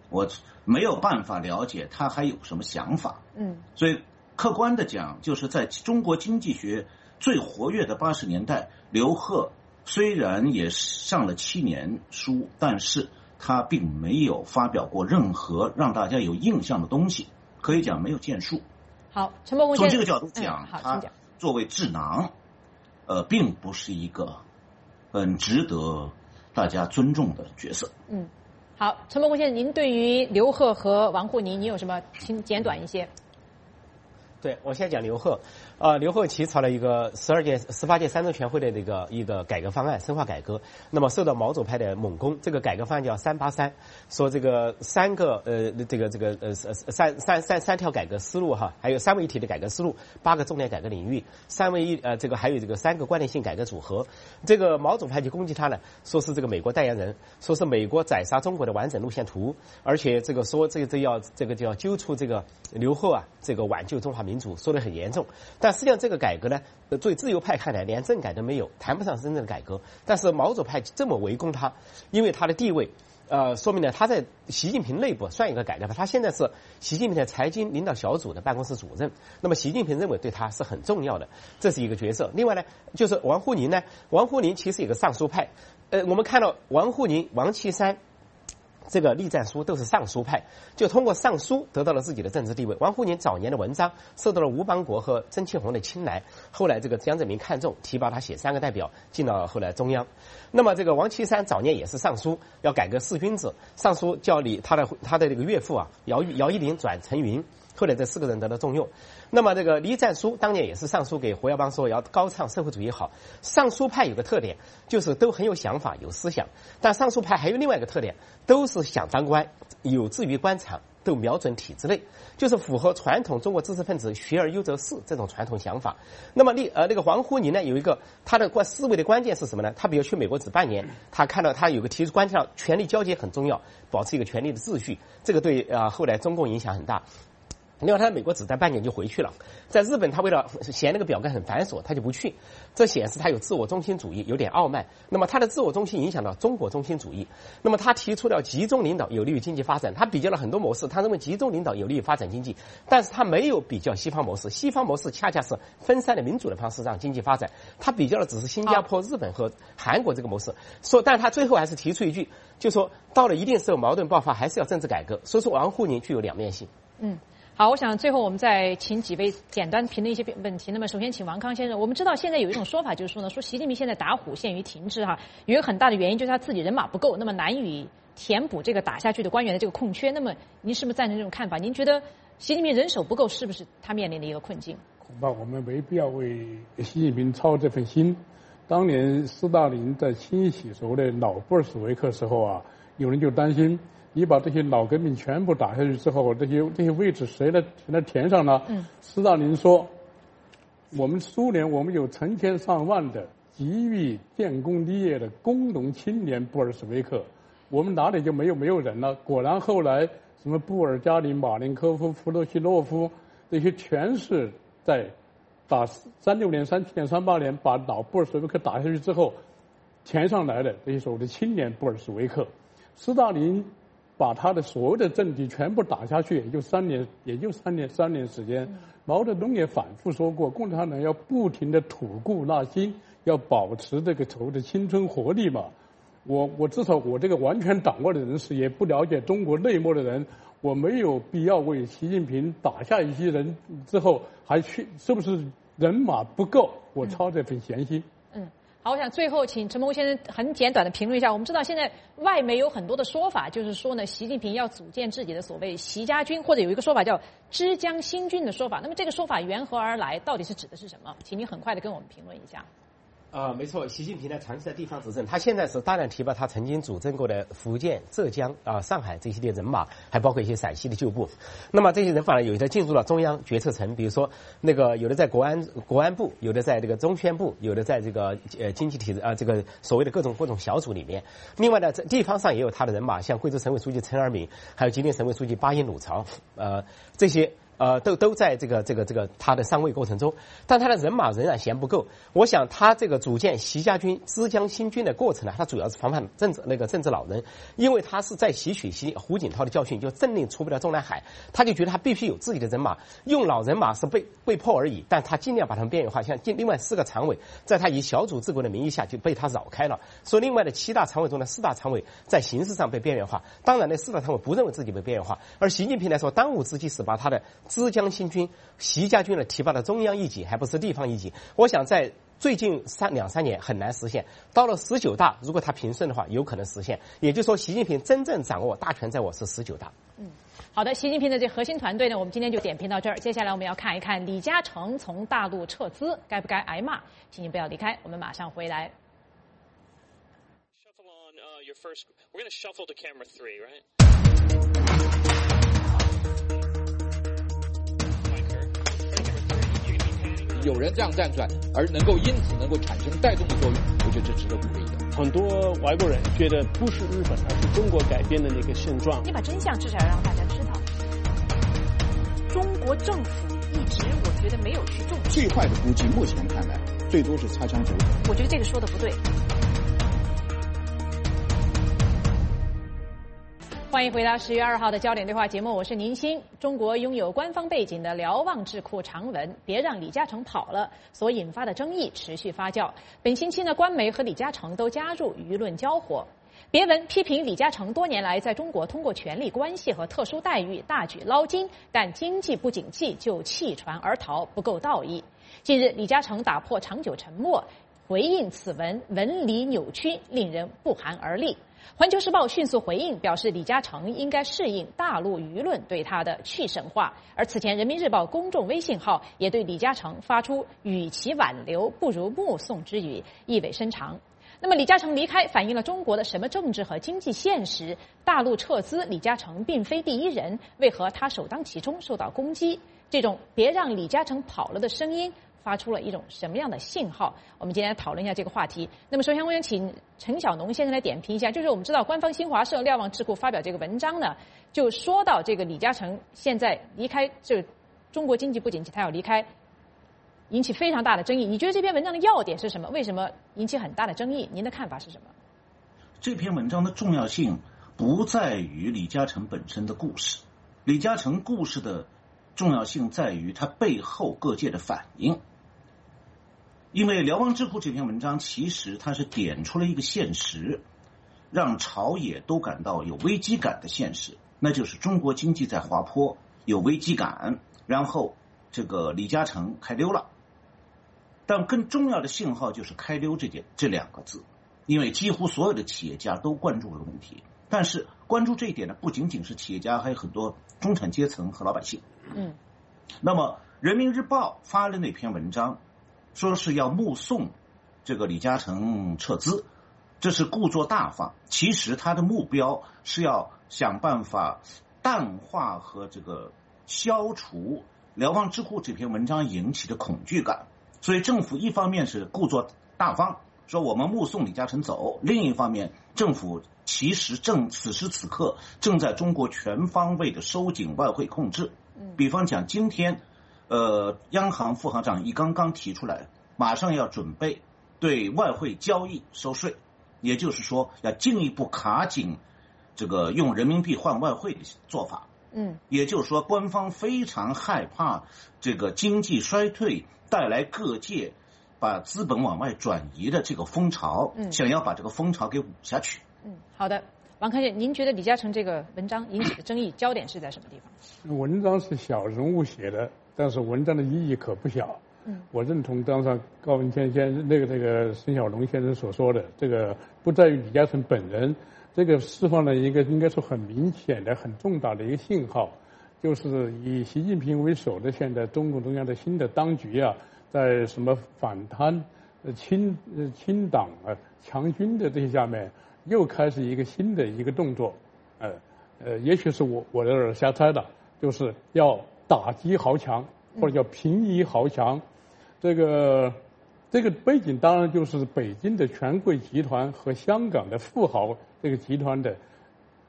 我没有办法了解他还有什么想法。 嗯， 所以客观的讲，就是在中国经济学最活跃的八十年代，刘鹤虽然也上了七年书，但是他并没有发表过任何让大家有印象的东西，可以讲没有建树。 好，陈伯公从这个角度讲， 嗯、 他作为智囊，呃，并不是一个很值得大家尊重的角色。 嗯，好，陈伯公先生，您对于刘鹤和王沪宁，你有什么请简短一些？ 对，我先讲刘鹤。呃，刘鹤起草了一个十二届、十八届三中全会的这个一个改革方案，深化改革。那么受到毛左派的猛攻，这个改革方案叫三八三，说这个三个呃这个这个呃三三三三条改革思路哈，还有三位一体的改革思路，八个重点改革领域，三位一呃这个还有这个三个关联性改革组合。这个毛左派就攻击他呢，说是这个美国代言人，说是美国宰杀中国的完整路线图，而且这个说这个这要这个就要揪出这个刘鹤啊，这个挽救中华民族，说得很严重。但实际上这个改革呢，对自由派看来连政改都没有，谈不上真正的改革。但是毛左派这么围攻他，因为他的地位，呃，说明了他在习近平内部算一个改革派。他现在是习近平的财经领导小组的办公室主任，那么习近平认为对他是很重要的，这是一个角色。另外呢，就是王沪宁呢，王沪宁其实也个尚书派，呃，我们看到王沪宁、王岐山。这个栗战书都是尚书派，就通过尚书得到了自己的政治地位。王沪宁早年的文章受到了吴邦国和曾庆红的青睐，后来这个江泽民看中，提拔他写三个代表，进到后来中央。那么这个王岐山早年也是尚书，要改革四君子，尚书叫李他的他的这个岳父啊姚姚依林转陈云，后来这四个人得到重用。那么这个栗战书当年也是上书给胡耀邦说要高唱社会主义好。尚书派有个特点，就是都很有想法有思想，但尚书派还有另外一个特点，都是想当官，有志于官场，都瞄准体制内，就是符合传统中国知识分子学而优则仕这种传统想法。那么立呃那个王沪宁呢，有一个他的关思维的关键是什么呢？他比如去美国只半年，他看到他有个提出关键上权力交接很重要，保持一个权力的秩序，这个对啊、呃、后来中共影响很大。另外，他在美国只待半年就回去了。在日本，他为了嫌那个表格很繁琐，他就不去。这显示他有自我中心主义，有点傲慢。那么他的自我中心影响到中国中心主义。那么他提出了集中领导有利于经济发展，他比较了很多模式，他认为集中领导有利于发展经济，但是他没有比较西方模式。西方模式恰恰是分散的民主的方式让经济发展。他比较的只是新加坡、日本和韩国这个模式。说，但他最后还是提出一句，就说到了一定时候矛盾爆发，还是要政治改革。所以说，王沪宁具有两面性。 嗯。好，我想最后我们再请几位简单评论一些问题。那么首先请王康先生，我们知道现在有一种说法就是说呢，说习近平现在打虎陷于停滞哈，有一个很大的原因就是他自己人马不够，那么难以填补这个打下去的官员的这个空缺。那么您是不是赞成这种看法？您觉得习近平人手不够是不是他面临的一个困境？ 恐怕我们没必要为习近平操这份心。当年斯大林在清洗所谓的老布尔什维克时候啊，有人就担心，你把这些老革命全部打下去之后，这些这些位置谁来谁来填上呢？嗯，斯大林说，我们苏联我们有成千上万的急于建功立业的工农青年布尔什维克，我们哪里就没有没有人了？果然后来什么布尔加林、马林科夫、弗洛西洛夫，这些全是在打三六年、三七年、三八年把老布尔什维克打下去之后填上来的这些所谓的青年布尔什维克。斯大林把他的所有的政敌全部打下去，也就三年，也就三年三年时间。毛泽东也反复说过，共产党要不停的吐故纳新，要保持这个所谓的青春活力嘛。我我至少我这个完全掌握的人士，也不了解中国内幕的人，我没有必要为习近平打下一些人之后，还去是不是人马不够，我操这份闲心。 嗯。好，我想最后请陈伯先生很简短的评论一下。我们知道现在外媒有很多的说法，就是说呢，习近平要组建自己的所谓习家军，或者有一个说法叫枝江新军的说法。那么这个说法缘何而来？到底是指的是什么？请你很快的跟我们评论一下。 啊、呃，没错，习近平呢长期在地方执政，他现在是大量提拔他曾经主政过的福建、浙江啊、呃、上海这些的人马，还包括一些陕西的旧部。那么这些人马呢，有的进入了中央决策层，比如说那个有的在国安国安部，有的在这个中宣部，有的在这个呃经济体制啊、呃、这个所谓的各种各种小组里面。另外呢，在地方上也有他的人马，像贵州省委书记陈尔敏，还有吉林省委书记巴音鲁曹，呃这些。 呃，都都在这个这个这个他的上位过程中，但他的人马仍然嫌不够。我想他这个组建习家军、枝江新军的过程呢，他主要是防范政治那个政治老人，因为他是在吸取习胡锦涛的教训，就政令出不了中南海，他就觉得他必须有自己的人马，用老人马是被被迫而已，但他尽量把他们边缘化。像另外四个常委，在他以小组治国的名义下就被他绕开了。说另外的七大常委中的四大常委在形式上被边缘化，当然呢，四大常委不认为自己被边缘化，而习近平来说，当务之急是把他的枝江新军、习家军呢提拔到中央一级，还不是地方一级。我想在最近三两三年很难实现，到了十九大，如果他平顺的话，有可能实现。也就是说，习近平真正掌握大权在握是十九大。 嗯，好的，习近平的这核心团队呢，我们今天就点评到这儿。接下来我们要看一看李嘉诚从大陆撤资，该不该挨骂？请您不要离开，我们马上回来。 Shuffle on uh, your first. We're going to shuffle to camera three, right? 有人这样站出来，而能够因此能够产生带动的作用，我觉得这值得鼓励的。 很多外国人觉得不是日本，而是中国改变的那个现状。 你把真相至少要让大家知道。中国政府一直我觉得没有去重视。 最坏的估计，目前看来，最多是擦枪走火。 我觉得这个说的不对。欢迎回到十月二号的焦点对话节目，我是宁鑫。中国拥有官方背景的瞭望智库长文“别让李嘉诚跑了”所引发的争议持续发酵。本星期呢，官媒和李嘉诚都加入舆论交火。别文批评李嘉诚多年来在中国通过权力关系和特殊待遇大举捞金，但经济不景气就弃船而逃，不够道义。近日，李嘉诚打破长久沉默，回应此文文理扭曲，令人不寒而栗。环球时报迅速回应，表示李嘉诚应该适应大陆舆论对他的去神化。而此前人民日报公众微信号也对李嘉诚发出与其挽留不如目送之语，意味深长。那么李嘉诚离开反映了中国的什么政治和经济现实？大陆撤资，李嘉诚并非第一人，为何他首当其冲受到攻击？这种别让李嘉诚跑了的声音发出了一种什么样的信号？我们今天来讨论一下这个话题。那么首先我想请陈晓农先生来点评一下，就是我们知道官方新华社瞭望智库发表这个文章呢，就说到这个李嘉诚现在离开这个中国经济不景气，他要离开，引起非常大的争议。你觉得这篇文章的要点是什么？为什么引起很大的争议？您的看法是什么？ 这篇文章的重要性不在于李嘉诚本身的故事，李嘉诚故事的重要性在于他背后各界的反应。因为瞭望智库这篇文章其实它是点出了一个现实，让朝野都感到有危机感的现实，那就是中国经济在滑坡，有危机感，然后这个李嘉诚开溜了。但更重要的信号就是开溜这点这两个字，因为几乎所有的企业家都关注了问题，但是关注这一点呢，不仅仅是企业家，还有很多中产阶层和老百姓。 嗯， 那么人民日报发了那篇文章，说是要目送这个李嘉诚撤资，这是故作大方。其实他的目标是要想办法淡化和这个消除瞭望智库这篇文章引起的恐惧感。所以政府一方面是故作大方，说我们目送李嘉诚走，另一方面政府其实正此时此刻正在中国全方位的收紧外汇控制。比方讲，今天呃，央行副行长一刚刚提出来，马上要准备对外汇交易收税，也就是说要进一步卡紧这个用人民币换外汇的做法。 嗯， 也就是说，官方非常害怕这个经济衰退带来各界把资本往外转移的这个风潮，嗯，想要把这个风潮给捂下去。 嗯，好的。王康健，您觉得李嘉诚这个文章引起的争议焦点是在什么地方？ 文章是小人物写的，但是文章的意义可不小。嗯，我认同当上高文谦先生那个那个沈小龙先生所说的，这个不在于李嘉诚本人，这个释放了一个应该说很明显的、很重大的一个信号，就是以习近平为首的现在中共中央的新的当局啊，在什么反贪、亲亲党啊、强军的这些下面，又开始一个新的一个动作，呃呃，也许是我我在这儿瞎猜的，就是要打击豪强或者叫平抑豪强。这个这个背景当然就是北京的权贵集团和香港的富豪这个集团的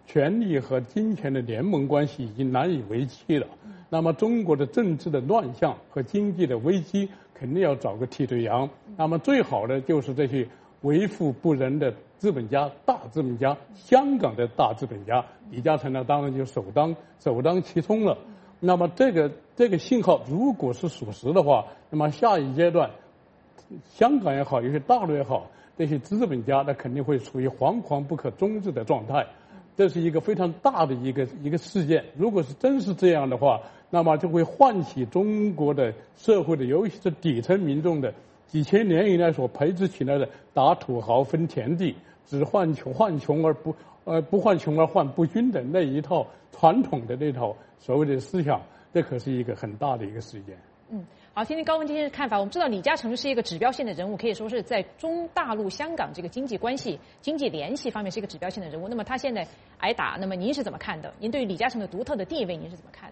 权力和金钱的联盟关系已经难以为继了。那么中国的政治的乱象和经济的危机肯定要找个替罪羊。那么最好的就是这些为富不仁的资本家、大资本家，香港的大资本家，李嘉诚呢当然就首当首当其冲了。那么这个这个信号如果是属实的话，那么下一阶段，香港也好，有些大陆也好，这些资本家那肯定会处于惶惶不可终日的状态。这是一个非常大的一个一个事件。如果是真是这样的话，那么就会唤起中国的社会的，尤其是底层民众的几千年以来所培植起来的打土豪分田地，只换穷换穷而不呃不换穷而换不均的那一套传统的那套所谓的思想，这可是一个很大的一个事件。 嗯，好，听听高文今天的看法。我们知道李嘉诚是一个指标性的人物，可以说是在中大陆、香港这个经济关系、经济联系方面是一个指标性的人物。那么他现在挨打，那么您是怎么看的？您对于李嘉诚的独特的地位，您是怎么看的？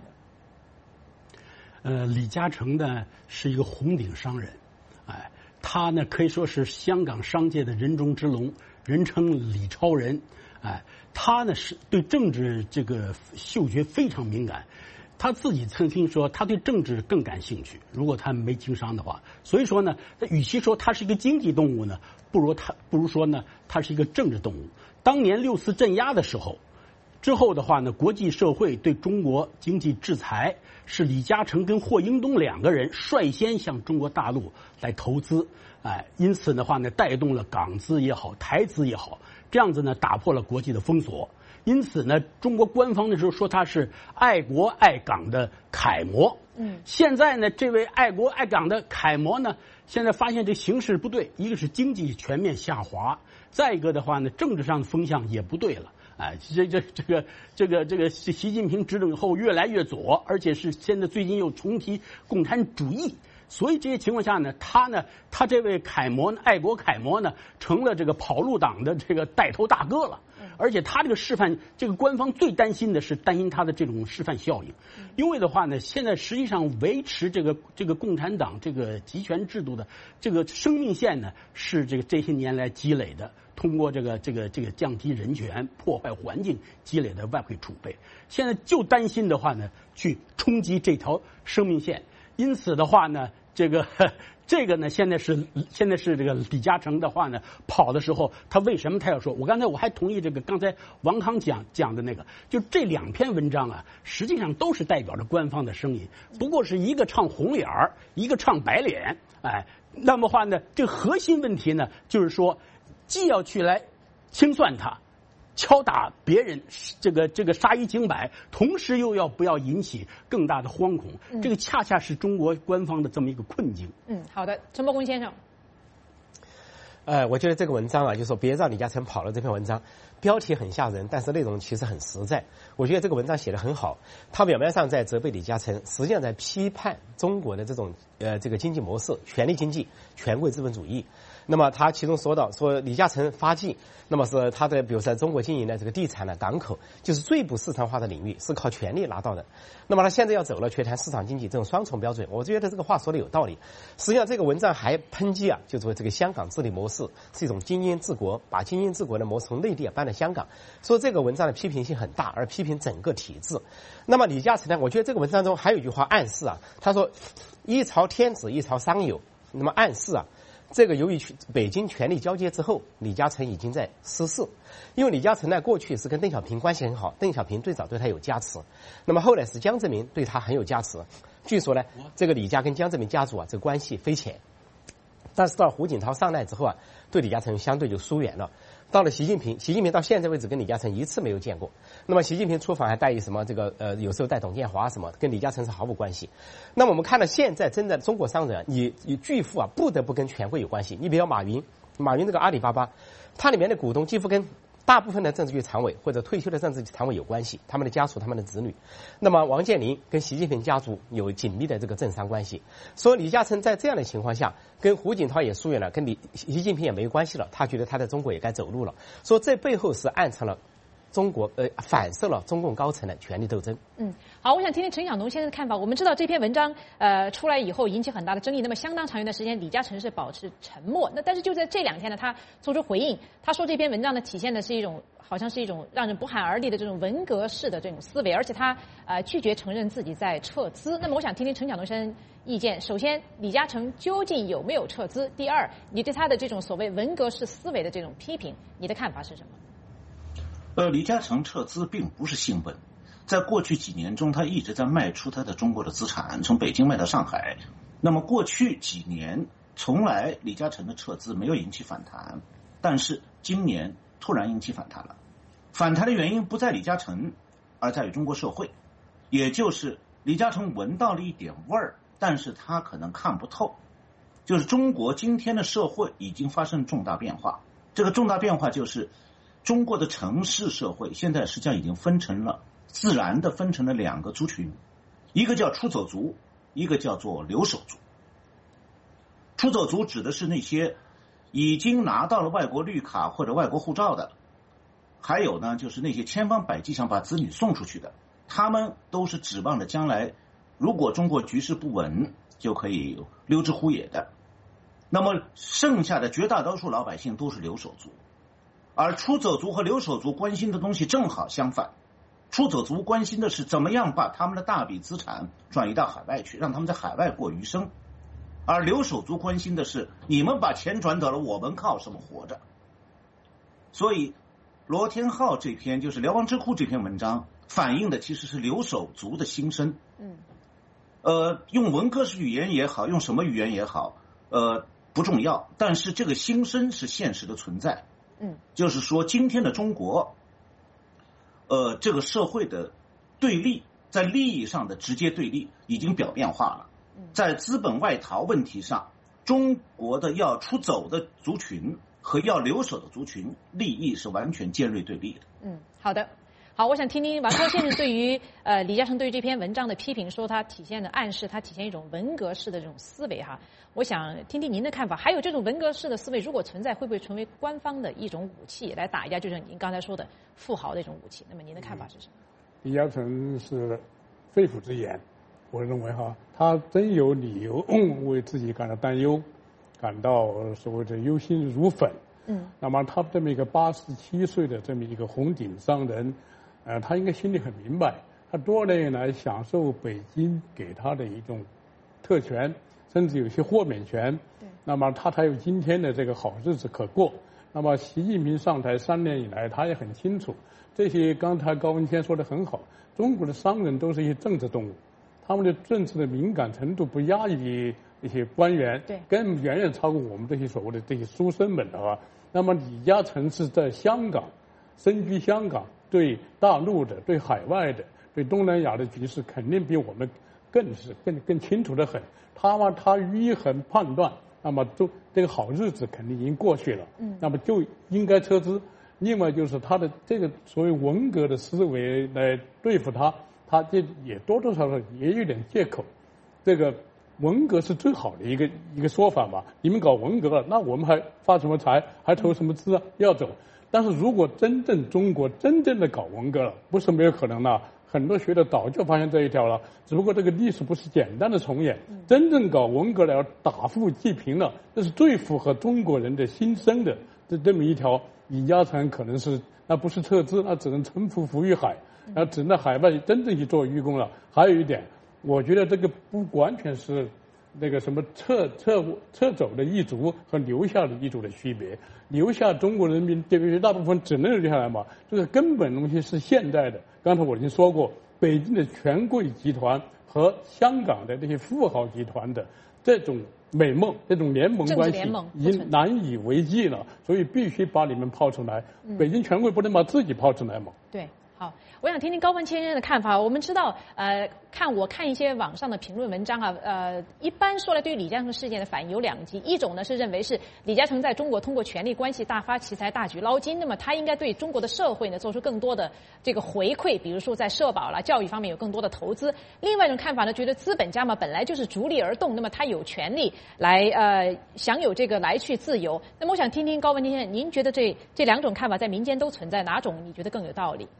呃，李嘉诚呢是一个红顶商人，哎，他呢可以说是香港商界的人中之龙，人称李超人，哎，他呢是对政治这个嗅觉非常敏感。他自己曾经说，他对政治更感兴趣。如果他没经商的话，所以说呢，与其说他是一个经济动物呢，不如他不如说呢，他是一个政治动物。当年六四镇压的时候，之后的话呢，国际社会对中国经济制裁，是李嘉诚跟霍英东两个人率先向中国大陆来投资，哎，因此的话呢，带动了港资也好，台资也好，这样子呢，打破了国际的封锁。因此呢，中国官方的时候说他是爱国爱港的楷模。嗯，现在呢，这位爱国爱港的楷模呢，现在发现这形势不对，一个是经济全面下滑，再一个的话呢，政治上的风向也不对了。哎，这这这个这个这个习近平执政以后越来越左，而且是现在最近又重提共产主义。所以这些情况下呢，他呢，他这位楷模、爱国楷模呢，成了这个跑路党的这个带头大哥了。而且他这个示范，这个官方最担心的是担心他的这种示范效应，因为的话呢，现在实际上维持这个这个共产党这个集权制度的这个生命线呢，是这个这些年来积累的，通过这个这个这个降低人权、破坏环境积累的外汇储备。现在就担心的话呢，去冲击这条生命线。因此的话呢，这个这个呢，现在是现在是这个李嘉诚的话呢，跑的时候，他为什么他要说？我刚才我还同意这个刚才王康讲讲的那个，就这两篇文章啊，实际上都是代表着官方的声音，不过是一个唱红脸儿，一个唱白脸，哎，那么话呢，这个核心问题呢，就是说，既要去来清算他。敲打别人，这个这个杀一儆百，同时又要不要引起更大的惶恐？嗯、这个恰恰是中国官方的这么一个困境。 嗯，好的，陈伯公先生。 呃，我觉得这个文章啊，就说别让李嘉诚跑了这篇文章，标题很吓人，但是内容其实很实在。我觉得这个文章写得很好，他表面上在责备李嘉诚，实际上在批判中国的这种呃这个经济模式，权力经济、权贵资本主义。那么他其中说到说李嘉诚发迹，那么是他的比如在中国经营的这个地产的港口，就是最不市场化的领域，是靠权力拿到的。那么他现在要走了，却谈市场经济这种双重标准，我觉得这个话说的有道理。实际上这个文章还抨击啊，就说这个香港治理模式是一种精英治国，把精英治国的模式从内地搬到香港，说这个文章的批评性很大，而批评整个体制。那么李嘉诚呢，我觉得这个文章中还有一句话暗示啊，他说一朝天子一朝商有，那么暗示啊，这个由于北京权力交接之后，李嘉诚已经在失势。因为李嘉诚呢，过去是跟邓小平关系很好，邓小平最早对他有加持，那么后来是江泽民对他很有加持。据说呢，这个李家跟江泽民家族啊，这个关系匪浅。但是到胡锦涛上台之后啊，对李嘉诚相对就疏远了。到了习近平，习近平到现在为止跟李嘉诚一次没有见过。那么习近平出访还带一什么这个呃，有时候带董建华什么，跟李嘉诚是毫无关系。那么我们看到现在真的中国商人，你你巨富啊，不得不跟权贵有关系。你比如马云，马云这个阿里巴巴，它里面的股东几乎跟大部分的政治局常委或者退休的政治局常委有关系，他们的家属、他们的子女。那么王健林跟习近平家族有紧密的这个政商关系，所以李嘉诚在这样的情况下，跟胡锦涛也疏远了，跟李习近平也没关系了，他觉得他在中国也该走路了。说这背后是暗藏了中国呃反射了中共高层的权力斗争。 嗯，好，我想听听陈晓农先生的看法。我们知道这篇文章呃出来以后引起很大的争议，那么相当长一段时间李嘉诚是保持沉默。那但是就在这两天呢，他做出回应，他说这篇文章呢体现的是一种好像是一种让人不寒而栗的这种文革式的这种思维，而且他呃拒绝承认自己在撤资。那么我想听听陈晓农先生意见。首先，李嘉诚究竟有没有撤资？第二，你对他的这种所谓文革式思维的这种批评，你的看法是什么？ 呃，李嘉诚撤资并不是新闻，在过去几年中，他一直在卖出他的中国的资产，从北京卖到上海。那么过去几年，从来李嘉诚的撤资没有引起反弹，但是今年突然引起反弹了。反弹的原因不在李嘉诚，而在于中国社会，也就是李嘉诚闻到了一点味儿，但是他可能看不透，就是中国今天的社会已经发生重大变化。这个重大变化就是中国的城市社会现在实际上已经分成了自然的分成了两个族群，一个叫出走族，一个叫做留守族。出走族指的是那些已经拿到了外国绿卡或者外国护照的，还有呢就是那些千方百计想把子女送出去的，他们都是指望着将来如果中国局势不稳就可以溜之乎野的。那么剩下的绝大多数老百姓都是留守族，而出走族和留守族关心的东西正好相反。出走族关心的是怎么样把他们的大笔资产转移到海外去，让他们在海外过余生，而留守族关心的是你们把钱转走了，我们靠什么活着。所以罗天浩这篇就是瞭望智库这篇文章反映的其实是留守族的心声。 嗯， 呃，用文革式语言也好，用什么语言也好，呃，不重要，但是这个心声是现实的存在。 嗯， 就是说今天的中国，呃，这个社会的对立，在利益上的直接对立已经表面化了。在资本外逃问题上，中国的要出走的族群和要留守的族群利益是完全尖锐对立的。 嗯，好的。好，我想听听王涛先生对于呃李嘉诚对于这篇文章的批评，说它体现的暗示，它体现一种文革式的这种思维哈。我想听听您的看法。还有这种文革式的思维，如果存在，会不会成为官方的一种武器来打压，就是您刚才说的富豪的一种武器？那么您的看法是什么？ 李嘉诚是肺腑之言，我认为哈，他真有理由为自己感到担忧，感到所谓的忧心如焚。 嗯， 那么他这么一个八十七岁的这么一个红顶商人。呃，他应该心里很明白，他多年来享受北京给他的一种特权，甚至有些豁免权。 对。 那么他才有今天的这个好日子可过。那么习近平上台三年以来，他也很清楚，这些刚才高文谦说的很好，中国的商人都是一些政治动物，他们的政治的敏感程度不亚于一些官员， 对， 更远远超过我们这些所谓的这些书生们的啊。那么李嘉诚是在香港，身居香港。对大陆的、对海外的、对东南亚的局势，肯定比我们更是更更清楚的很。他嘛，他予以很判断，那么都这个好日子肯定已经过去了， 嗯， 那么就应该撤资。另外就是他的这个所谓文革的思维来对付他，他这也多多少少也有点借口。这个文革是最好的一个一个说法嘛，你们搞文革了，那我们还发什么财，还筹什么资啊？要走。但是如果真正中国真正的搞文革了，不是没有可能的，很多学者早就发现这一条了，只不过这个历史不是简单的重演。真正搞文革了，要打富济贫了，这是最符合中国人的心声的这这么一条。李嘉诚可能是那不是撤资，那只能沉浮浮于海，那只能海外真正去做愚公了。还有一点，我觉得这个不完全是那个什么撤撤撤走的一族和留下的一族的区别。留下中国人民绝大部分只能留下来嘛，这个根本东西是现代的。刚才我已经说过，北京的权贵集团和香港的这些富豪集团的这种美梦、这种联盟关系已经难以为继了，所以必须把你们抛出来。 嗯、 北京权贵不能把自己抛出来嘛。 对。 好，我想听听高文先生的看法。我们知道，呃，看我看一些网上的评论文章啊，呃，一般说来对于李嘉诚事件的反应有两极，一种呢是认为是李嘉诚在中国通过权力关系大发奇财、大举捞金，那么他应该对中国的社会呢做出更多的这个回馈，比如说在社保啦、教育方面有更多的投资。另外一种看法呢，觉得资本家嘛本来就是逐利而动，那么他有权利来呃享有这个来去自由。那么我想听听高文先生，您觉得这这两种看法在民间都存在，哪种你觉得更有道理？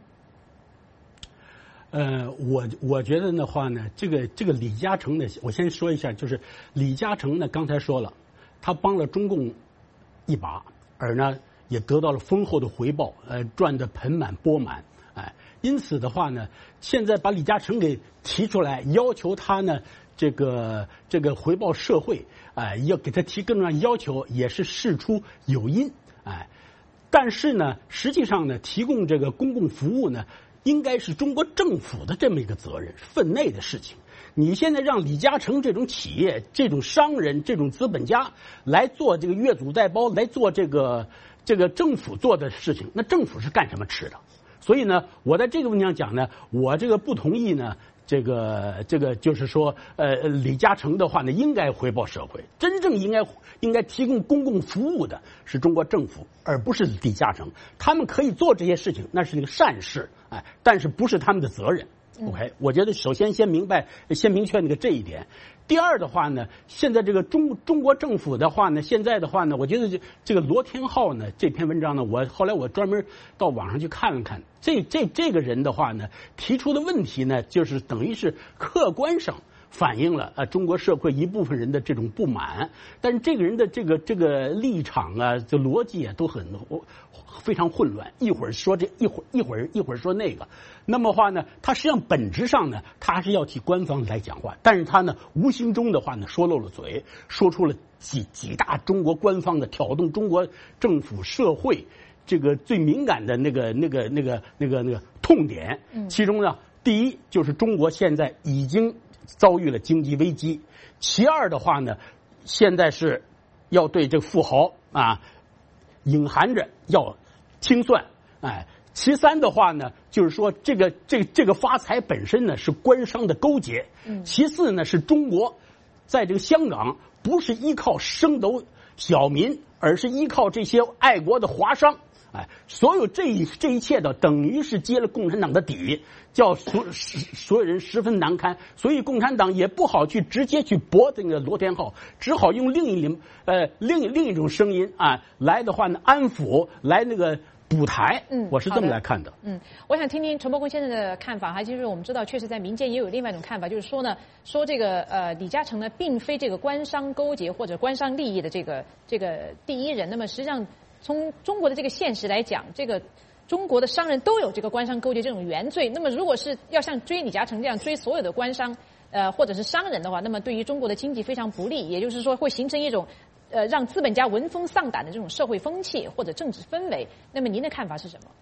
呃，我我觉得的话呢，这个这个李嘉诚呢，我先说一下，就是李嘉诚呢，刚才说了，他帮了中共一把，而呢也得到了丰厚的回报，呃，赚得盆满钵满，哎，因此的话呢，现在把李嘉诚给提出来，要求他呢，这个这个回报社会，哎，要给他提更重要要求，也是事出有因，哎，但是呢，实际上呢，提供这个公共服务呢，应该是中国政府的这么一个责任，分内的事情。你现在让李嘉诚这种企业、这种商人、这种资本家来做这个越俎代庖，来做这个这个政府做的事情，那政府是干什么吃的？所以呢，我在这个问题上讲呢，我这个不同意呢。这个这个就是说，呃，李嘉诚的话呢，应该回报社会，真正应该应该提供公共服务的是中国政府，而不是李嘉诚。他们可以做这些事情，那是一个善事，哎，但是不是他们的责任。OK， 我觉得首先先明白，先明确那个这一点。第二的话呢，现在这个中中国政府的话呢，现在的话呢，我觉得这这个罗天浩呢这篇文章呢，我后来我专门到网上去看了看，这这这个人的话呢，提出的问题呢，就是等于是客观上反映了啊中国社会一部分人的这种不满，但是这个人的这个这个立场啊，这逻辑啊都很非常混乱，一会儿说这一会儿一会儿一会儿说那个，那么话呢，他实际上本质上呢，他是要替官方来讲话，但是他呢无形中的话呢说漏了嘴，说出了几几大中国官方的挑动中国政府社会这个最敏感的那个那个那个那个那个痛点，其中呢，第一就是中国现在已经遭遇了经济危机，其二的话呢，现在是要对这个富豪啊隐含着要清算，哎，其三的话呢，就是说这个这个这个发财本身呢是官商的勾结，其四呢是中国在这个香港不是依靠升斗小民，而是依靠这些爱国的华商。哎，所有这一这一切的等于是接了共产党的底，叫所所有人十分难堪，所以共产党也不好去直接去驳这个罗天浩，只好用另一呃另另一种声音啊来的话呢安抚，来那个补台。嗯，我是这么来看的。 嗯，我想听听陈伯公先生的看法哈。其实我们知道，确实在民间也有另外一种看法，就是说呢，说这个呃李嘉诚呢，并非这个官商勾结或者官商利益的这个这个第一人。那么实际上，从中国的这个现实来讲，这个中国的商人都有这个官商勾结这种原罪。那么如果是要像追李嘉诚这样追所有的官商呃或者是商人的话，那么对于中国的经济非常不利，也就是说会形成一种呃让资本家闻风丧胆的这种社会风气或者政治氛围。那么您的看法是什么？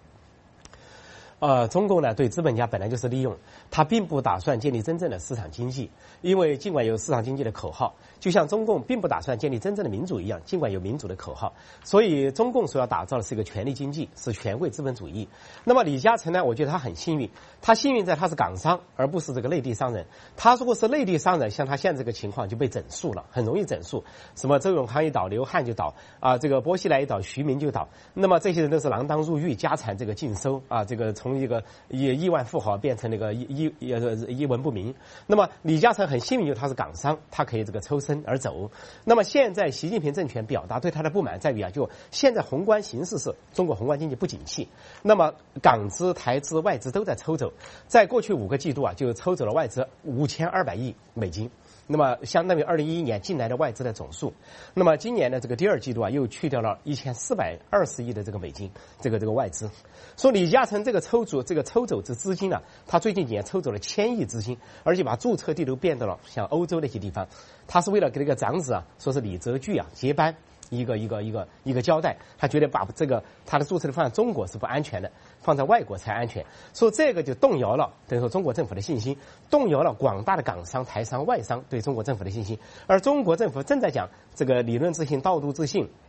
呃，中共呢对资本家本来就是利用，他并不打算建立真正的市场经济，因为尽管有市场经济的口号，就像中共并不打算建立真正的民主一样，尽管有民主的口号，所以中共所要打造的是一个权力经济，是权贵资本主义。那么李嘉诚呢，我觉得他很幸运，他幸运在他是港商，而不是这个内地商人。他如果是内地商人，像他现在这个情况就被整肃了，很容易整肃。什么周永康一倒，刘汉就倒啊，这个薄熙来一倒，徐明就倒。那么这些人都是锒铛入狱，家产这个尽收啊，这个从一个亿亿万富豪变成那个一一一文不名。那么李嘉诚很幸运，就他是港商，他可以这个抽身而走。那么现在习近平政权表达对他的不满在于啊，就现在宏观形势是中国宏观经济不景气，那么港资、台资、外资都在抽走，在过去五个季度啊，就抽走了外资五千二百亿美金。那么相当于二零一一年进来的外资的总数。那么今年的这个第二季度啊，又去掉了一千四百二十亿的这个美金，这个这个外资。说李嘉诚这个抽走这个抽走这资金呢、啊，他最近几年抽走了千亿资金，而且把注册地都变到了像欧洲那些地方。他是为了给那个长子啊，说是李泽钜啊接班。一个一个一个一个交代，他觉得把这个他的注册地放在中国是不安全的，放在外国才安全，所以这个就动摇了等于说中国政府的信心，动摇了广大的港商、台商、外商对中国政府的信心。而中国政府正在讲这个理论自信、道德自信，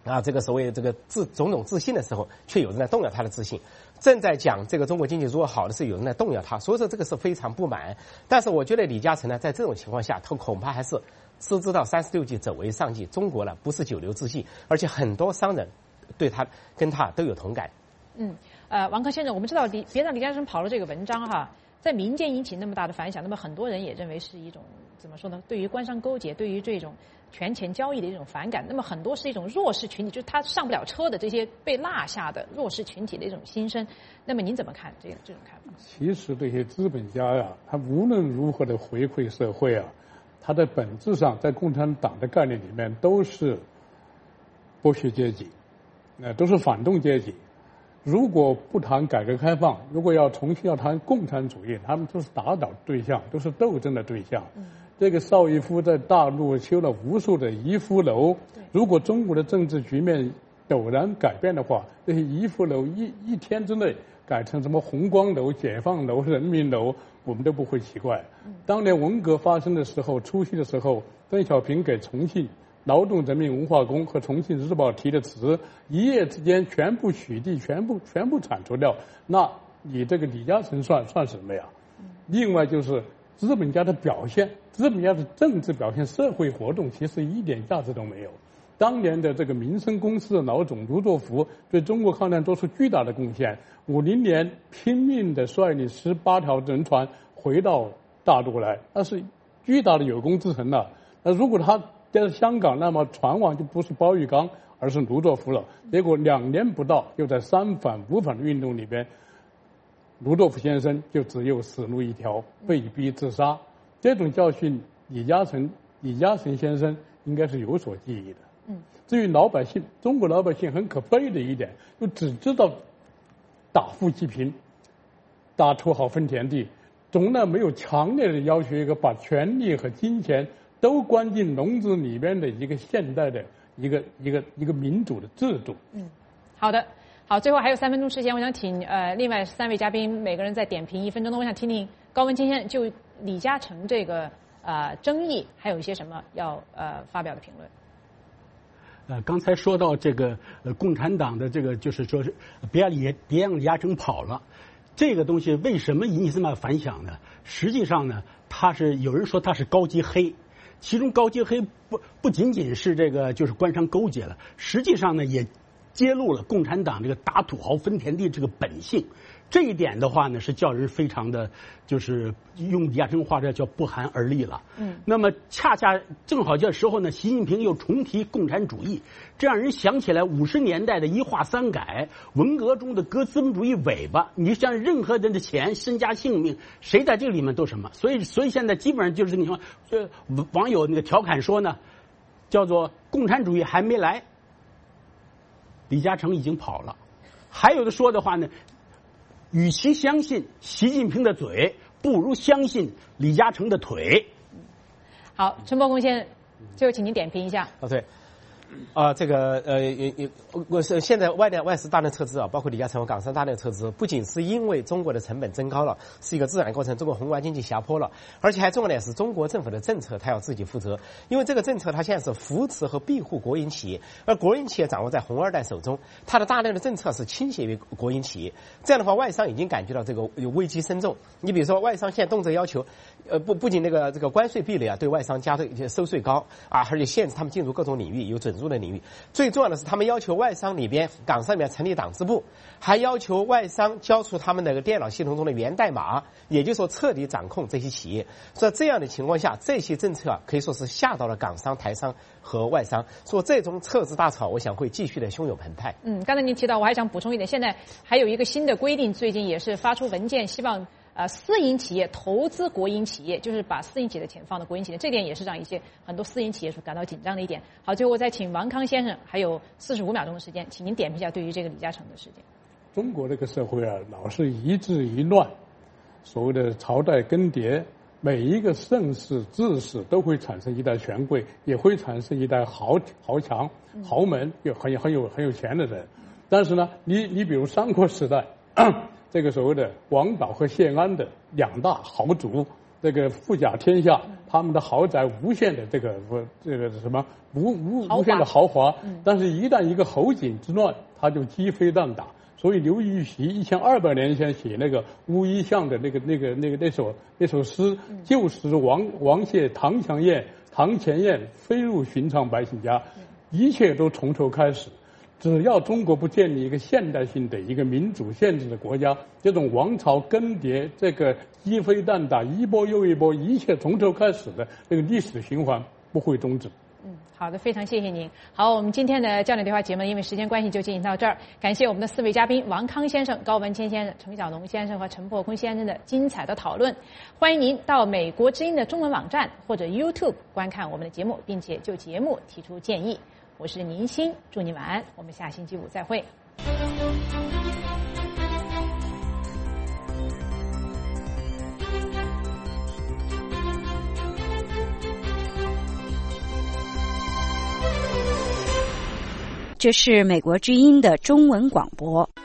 啊，这个所谓这个自种种自信的时候，却有人在动摇他的自信；正在讲这个中国经济如何好的时候，有人在动摇他。所以说这个是非常不满。但是我觉得李嘉诚呢，在这种情况下，他恐怕还是是知道三十六计走为上计。中国呢不是九流之计，而且很多商人对他跟他都有同感。 嗯，呃，王康先生，我们知道李别让李嘉诚跑了这个文章哈，在民间引起那么大的反响，那么很多人也认为是一种怎么说呢？对于官商勾结，对于这种权钱交易的一种反感，那么很多是一种弱势群体，就是他上不了车的这些被落下的弱势群体的一种心声。那么您怎么看这这种看法？ 其实这些资本家呀，他无论如何的回馈社会啊，他的本质上在共产党的概念里面都是剥削阶级，呃，都是反动阶级。如果不谈改革开放，如果要重新要谈共产主义，他们都是打倒对象，都是斗争的对象。嗯，这个邵逸夫在大陆修了无数的逸夫楼，如果中国的政治局面陡然改变的话，这些逸夫楼一一天之内改成什么红光楼、解放楼、人民楼，我们都不会奇怪。当年文革发生的时候，初期的时候，邓小平给重庆劳动人民文化宫和重庆日报提的词，一夜之间全部取缔，全部全部铲除掉。那你这个李嘉诚算算什么呀？另外就是资本家的表现，资本家的政治表现、社会活动，其实一点价值都没有。当年的这个民生公司的老总卢作孚对中国抗战做出巨大的贡献，五零年拼命的率领十八条轮船回到大陆来，那是巨大的有功之臣了。那如果他在香港，那么船王就不是包玉刚，而是卢作孚了。结果两年不到，又在三反五反的运动里边，卢作孚先生就只有死路一条，被逼自杀。这种教训，李嘉诚李嘉诚先生应该是有所记忆的。 嗯， 至于老百姓，中国老百姓很可悲的一点，就只知道打富济贫，打土豪分田地，从来没有强烈的要求一个把权力和金钱都关进笼子里边的一个现代的一个一个一个民主的制度。 嗯，好的，好，最后还有三分钟时间，我想请呃另外三位嘉宾每个人再点评一分钟的，我想听听高文清先生就李嘉诚这个呃争议还有一些什么要呃发表的评论。 呃，刚才说到这个呃共产党的这个就是说是别让李别让李嘉诚跑了。这个东西为什么引起这么反响呢？实际上呢，他是有人说他是高级黑。其中高级黑不不仅仅是这个就是官商勾结了，实际上呢也揭露了共产党这个打土豪分田地这个本性。这一点的话呢是叫人非常的，就是用李嘉诚话这叫不寒而栗了。嗯，那么恰恰正好这时候呢，习近平又重提共产主义，这让人想起来五十年代的一化三改，文革中的割资本主义尾巴。你像任何人的钱、身家性命，谁在这个里面都什么？所以，所以现在基本上就是这个情况。这网友那个调侃说呢，叫做共产主义还没来，李嘉诚已经跑了。还有的说的话呢，与其相信习近平的嘴，不如相信李嘉诚的腿。 好，陈伯公先生，最后请您点评一下。 哦，对。啊、呃，这个呃，也也，我是现在外量外资大量撤资啊，包括李嘉诚和港商大量撤资，不仅是因为中国的成本增高了，是一个自然过程，中国宏观经济下坡了，而且还重要的是中国政府的政策，它要自己负责，因为这个政策它现在是扶持和庇护国营企业，而国营企业掌握在红二代手中，它的大量的政策是倾斜于国营企业，这样的话，外商已经感觉到这个有危机深重。你比如说，外商现在动辄要求，呃，不不仅那个这个关税壁垒啊，对外商加的收税高啊，而且限制他们进入各种领域，有准入的领域。最重要的是，他们要求外商里边、港商里面成立党支部，还要求外商交出他们那个电脑系统中的源代码，也就是说彻底掌控这些企业。所以这样的情况下，这些政策啊，可以说是吓到了港商、台商和外商。说这种撤资大潮，我想会继续的汹涌澎湃。 嗯，刚才您提到，我还想补充一点，现在还有一个新的规定，最近也是发出文件，希望。呃，私营企业投资国营企业，就是把私营企业的钱放到国营企业，这点也是让一些很多私营企业所感到紧张的一点。好，最后我再请王康先生，还有四十五秒钟的时间，请您点评一下对于这个李嘉诚的事件。 中国这个社会啊，老是一治一乱，所谓的朝代更迭，每一个盛世、治世都会产生一代权贵，也会产生一代豪豪强、豪门，有很很有很有钱的人。但是呢，你你比如三国时代。这个所谓的广岛和谢安的两大豪族， 这个富甲天下，他们的豪宅无限的这个这个什么无无无限的豪华，但是一旦一个侯景之乱，他就鸡飞蛋打。所以刘禹锡一千二百年前写那个乌衣巷的那个那个那个那首那首诗，就是王王谢堂前燕，堂前燕，飞入寻常百姓家，一切都从头开始。只要中国不建立一个现代性的一个民主宪制的国家，这种王朝更迭、这个鸡飞蛋打、一波又一波、一切从头开始的这个历史循环不会终止。 嗯，好的，非常谢谢您。好，我们今天的焦点对话节目因为时间关系就进行到这儿，感谢我们的四位嘉宾王康先生、高文谦先生、程小农先生和陈破空先生的精彩的讨论。欢迎您到美国之音的中文网站或者 YouTube 观看我们的节目，并且就节目提出建议。我是宁欣，祝你晚安，我们下星期五再会。 这是美国之音的中文广播。